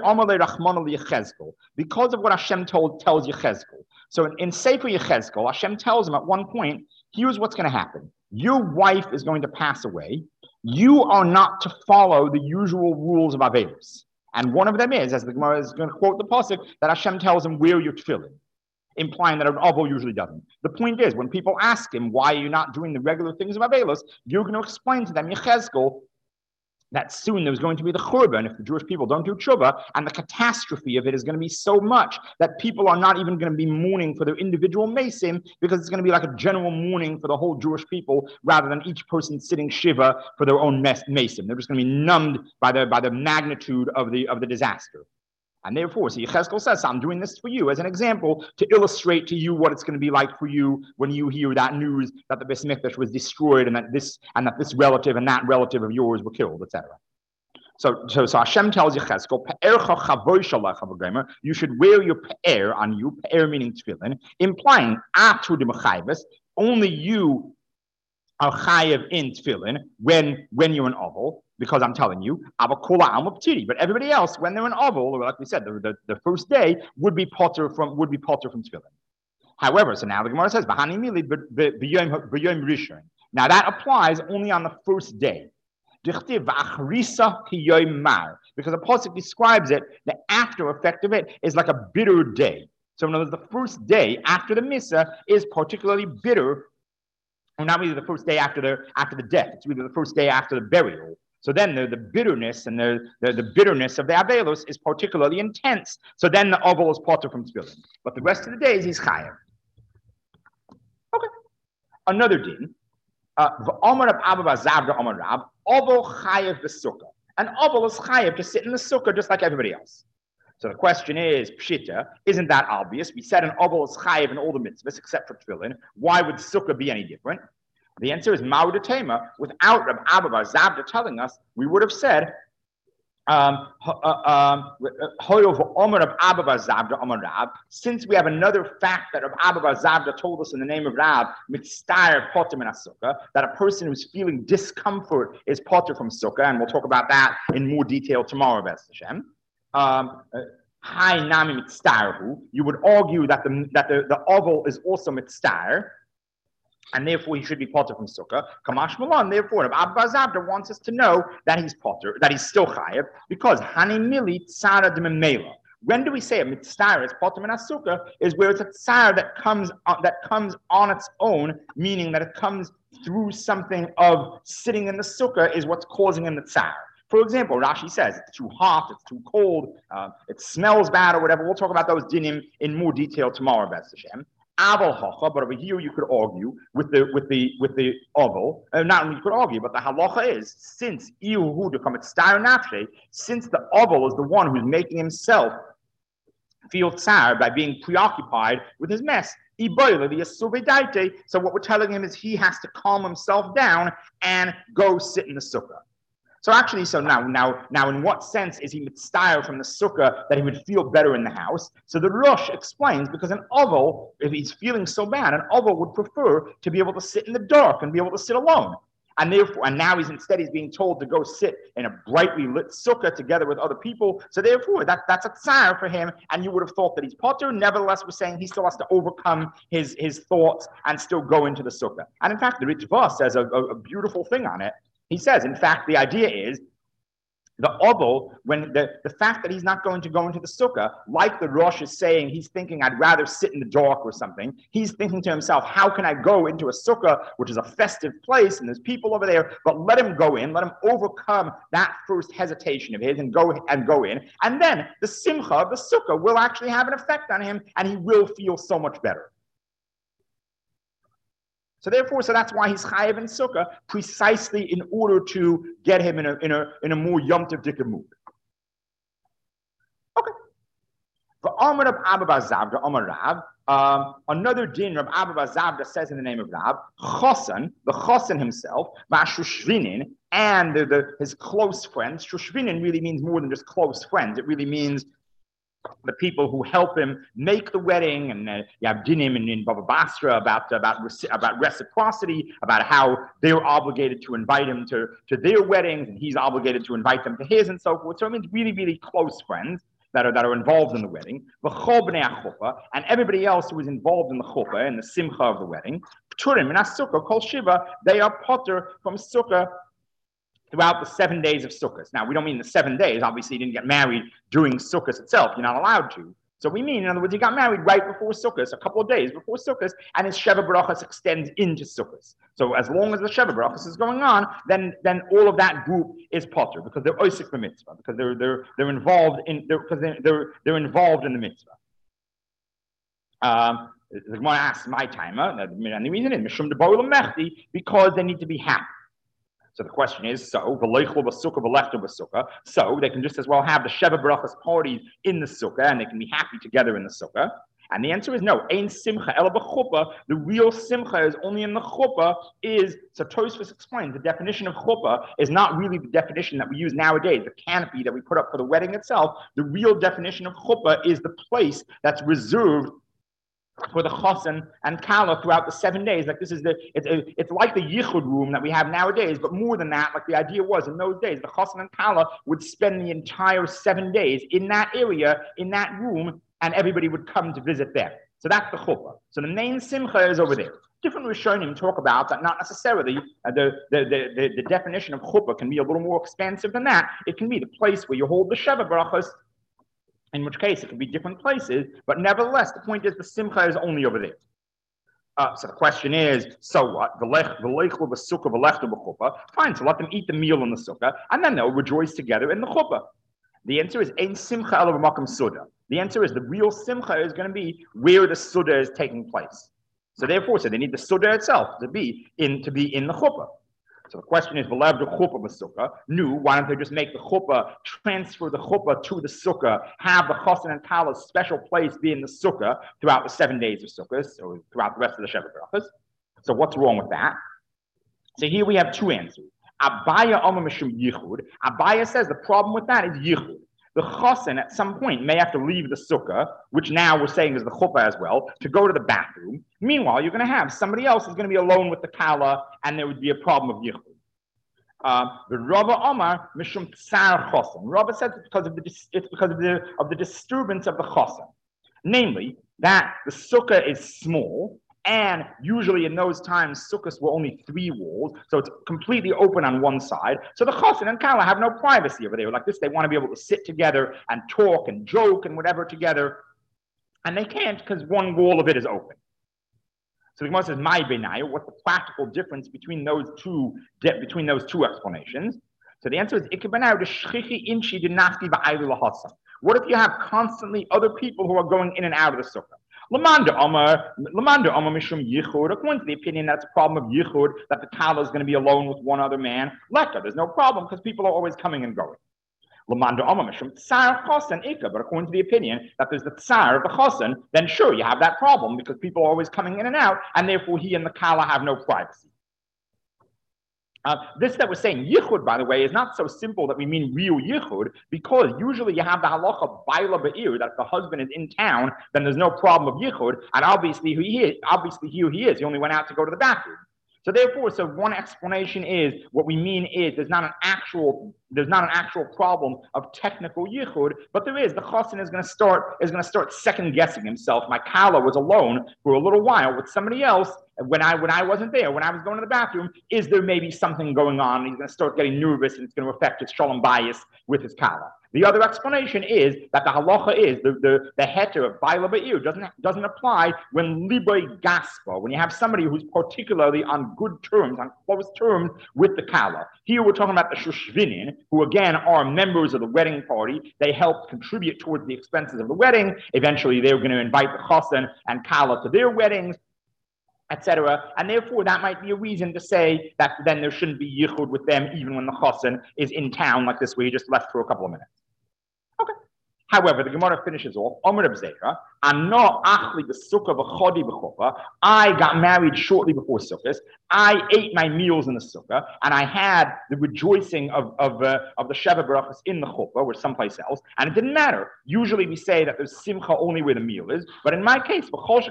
of what Hashem tells Yechezkel. So in Sefer Yechezkel, Hashem tells him at one point, here's what's going to happen. Your wife is going to pass away. You are not to follow the usual rules of Averos. And one of them is, as the Gemara is going to quote the pasuk, that Hashem tells him, wear your tefillin, implying that an Avo usually doesn't. The point is, when people ask him, why are you not doing the regular things of Averos, you're going to explain to them, Yechezkel, that soon there's going to be the Churban if the Jewish people don't do tshuva, and the catastrophe of it is going to be so much that people are not even going to be mourning for their individual mesim, because it's going to be like a general mourning for the whole Jewish people, rather than each person sitting shiva for their own mesim. They're just going to be numbed by the magnitude of the disaster. And therefore, so Yechezkel says, I'm doing this for you as an example to illustrate to you what it's going to be like for you when you hear that news that the Beis Mikdash was destroyed and that this relative and that relative of yours were killed, etc. So Hashem tells Yechezkel, you should wear your pe'er on you, pe'er meaning tefillin, implying only you are chayev in tefillin when you're an oval. Because I'm telling you, but everybody else, when they're an oval, or like we said, the first day would be potter from tefillin. However, so now the Gemara says, now that applies only on the first day. Because the pasuk describes it, the after effect of it is like a bitter day. So in other words, the first day after the Misa is particularly bitter, and not really the first day after the death, it's really the first day after the burial. So then the bitterness and the bitterness of the Abelos is particularly intense. So then the Oval is potter from tefillin. But the rest of the days he's chayav. Okay. Another din. V'omer of Abba Zavda Omer Rab, Oval chayav b'sukkah. And Oval is chayav to sit in the sukkah just like everybody else. So the question is, Pshita, isn't that obvious? We said an Oval is chayav in all the mitzvahs except for tefillin. Why would sukkah be any different? The answer is Ma'uda Tema. Without Rab Abba Bar Zavda telling us, we would have said, since we have another fact that Rab Abba Bar Zavda told us in the name of Rab, that a person who's feeling discomfort is potter from sukkah, and we'll talk about that in more detail tomorrow, B'ez Hashem. You would argue that the oval is also mitzvah, and therefore he should be potter from sukkah. Kamash Malan, therefore, Abba Bar Zavda wants us to know that he's potter, that he's still chayav, because Hani Mili Tzara D'Memela. When do we say a mitzvah is potter min sukkah? Is where it's a tzar that comes on its own, meaning that it comes through something of sitting in the sukkah is what's causing him the tzar. For example, Rashi says it's too hot, it's too cold, it smells bad or whatever. We'll talk about those dinim in more detail tomorrow, B'ez Hashem. But over here you could argue with the oval. Not only you could argue, but the halacha is since the oval is the one who's making himself feel tsar by being preoccupied with his mess. So what we're telling him is he has to calm himself down and go sit in the sukkah. So actually, now, in what sense is he mitzvah from the sukkah that he would feel better in the house? So the Rosh explains, because an oval, if he's feeling so bad, an oval would prefer to be able to sit in the dark and be able to sit alone. And therefore, and now he's being told to go sit in a brightly lit sukkah together with other people. So therefore, that's a tsar for him. And you would have thought that he's potter. Nevertheless, we're saying he still has to overcome his thoughts and still go into the sukkah. And in fact, the Ritva says a beautiful thing on it. He says, in fact, the idea is the oval, when the fact that he's not going to go into the sukkah, like the Rosh is saying, he's thinking, I'd rather sit in the dark or something. He's thinking to himself, how can I go into a sukkah, which is a festive place, and there's people over there, but let him go in, let him overcome that first hesitation of his and go in. And then the simcha of the sukkah will actually have an effect on him, and he will feel so much better. So that's why he's chayav in sukkah, precisely in order to get him in a more Yom Tov Dika mood. Okay. V'amar of Abba Bar Zavda, Amar Rab, another din of Abba Bar Zavda says in the name of Rab, Chosan, the Chosan himself, V'ashushvinin, and his close friends. Shushvinin really means more than just close friends. It really means the people who help him make the wedding, and you have dinim in Baba Basra about reciprocity, about how they're obligated to invite him to their weddings, and he's obligated to invite them to his, and so forth. So it means really, really close friends that are involved in the wedding. And everybody else who is involved in the chuppah and the simcha of the wedding, Pturim and Sukkah called Shiva, they are potter from Sukkah throughout the 7 days of Sukkot. Now, we don't mean the 7 days. Obviously, he didn't get married during Sukkot itself. You're not allowed to. So we mean, in other words, he got married right before Sukkot, a couple of days before Sukkot, and his Sheva Barachas extends into Sukkot. So as long as the Sheva Barachas is going on, then all of that group is potter, because they're oisik for mitzvah, because they're involved in they're involved in the mitzvah. The Gemara asks my timer, and the reason is Mishum Deboil Mechti, because they need to be happy. So the question is, so they can just as well have the Sheva Barachas parties in the sukkah, and they can be happy together in the sukkah. And the answer is no. Ein simcha ela b'chuppah. The real simcha is only in the chuppah. So Tosfos explains the definition of chuppah is not really the definition that we use nowadays, the canopy that we put up for the wedding itself. The real definition of chuppah is the place that's reserved for the chosan and kala throughout the 7 days. Like this is it's like the yichud room that we have nowadays, but more than that, like the idea was in those days, the chosan and kala would spend the entire 7 days in that area, in that room, and everybody would come to visit there. So that's the chuppah. So the main simcha is over there. Different Rishonim talk about that. Not necessarily the definition of chuppah can be a little more expansive than that. It can be the place where you hold the Sheva Barachas, in which case it could be different places, but nevertheless, the point is the simcha is only over there. So the question is, so what? Fine, so let them eat the meal in the sukkah, and then they'll rejoice together in the chuppah. The answer is ein simcha ela b'makom suda. The answer is the real simcha is going to be where the suda is taking place. So therefore, they need the suda itself to be in the chuppah. So the question is, v'lev the chuppah b'sukkah. No, why don't they just make the chuppah, transfer the chuppah to the sukkah, have the chassan and kala's special place be in the sukkah throughout the 7 days of sukkah, so throughout the rest of the Sheva Brachos. So what's wrong with that? So here we have two answers. Abaya Omer Mishum Yichud. Abaya says the problem with that is Yichud. The chassan at some point may have to leave the sukkah, which now we're saying is the chuppah as well, to go to the bathroom. Meanwhile, you're going to have somebody else is going to be alone with the kala, and there would be a problem of yichud. The Rava Omar Mishum Tsar Chassan. Rava says it's because of the disturbance of the chassan, namely that the sukkah is small. And usually in those times, sukkahs were only 3 walls, so it's completely open on one side. So the chassan and kala have no privacy over there. Like this, they want to be able to sit together and talk and joke and whatever together. And they can't because one wall of it is open. So the Gemara says, "My benaya." What's the practical difference between those two explanations? So the answer is, what if you have constantly other people who are going in and out of the sukkah? Lamanda Amar Mishum Yichud. According to the opinion, that's a problem of Yichud, that the kala is going to be alone with one other man. Leka, there's no problem because people are always coming and going. Lamanda Amar Mishum Tsar Chassan Ika. But according to the opinion that there's the Tsar of the Chassan, then sure, you have that problem because people are always coming in and out, and therefore he and the kala have no privacy. This that we're saying yichud, by the way, is not so simple that we mean real yichud, because usually you have the halacha baila be'ir, that if the husband is in town, then there's no problem of yichud, and obviously here he is. He only went out to go to the bathroom. So therefore, one explanation is what we mean is there's not an actual problem of technical yichud, but there is. The chassan is going to start second guessing himself. My kala was alone for a little while with somebody else when I wasn't there, when I was going to the bathroom. Is there maybe something going on? He's going to start getting nervous, and it's going to affect his shalom bias with his kala. The other explanation is that the halacha is the heter of baila be'ir doesn't apply when liboy gaspa, when you have somebody who's particularly on good terms, on close terms with the kala. Here we're talking about the shushvinin, who again are members of the wedding party. They help contribute towards the expenses of the wedding. Eventually, they're going to invite the chassan and kala to their weddings, etc. And therefore, that might be a reason to say that then there shouldn't be yichud with them even when the chassan is in town like this, where he just left for a couple of minutes. Okay. However, the Gemara finishes off, Omer Reb Zera, Ano achli b'sukkah v'chodi b'chuppah. I got married shortly before Sukkot. I ate my meals in the sukkah, and I had the rejoicing of the Sheva Brachos in the chuppah or someplace else, and it didn't matter. Usually we say that there's simcha only where the meal is, but in my case, all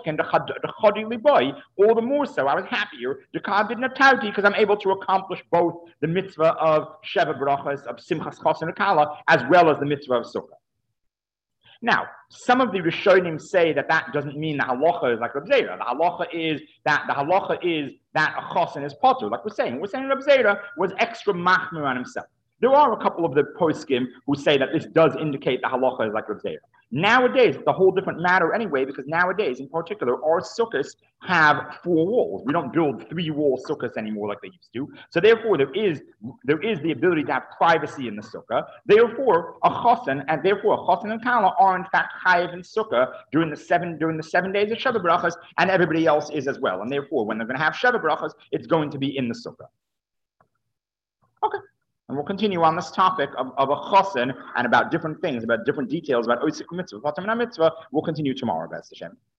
the more so, I was happier because I'm able to accomplish both the mitzvah of Sheva Brachos, of Simchas Chassan and Kala, as well as the mitzvah of sukkah. Now, some of the Rishonim say that doesn't mean the halacha is like Reb Zera. The halacha is that a chassan is potter. Like we're saying Reb Zera was extra machmir on himself. There are a couple of the poskim who say that this does indicate the halacha is like Reb Zera. Nowadays, it's a whole different matter anyway, because nowadays, in particular, our sukkahs have 4 walls. We don't build 3-wall sukkahs anymore like they used to. So therefore, there is the ability to have privacy in the sukkah. Therefore, a chassan and kala are in fact chayiv in sukkah during the 7 days of Sheva Brachos, and everybody else is as well. And therefore, when they're going to have Sheva Brachos, it's going to be in the sukkah. Okay. And we'll continue on this topic of a chassan and about different things, about different details about Oisik Mitzvah, Fatam Mitzvah. We'll continue tomorrow, B'ez Hashem.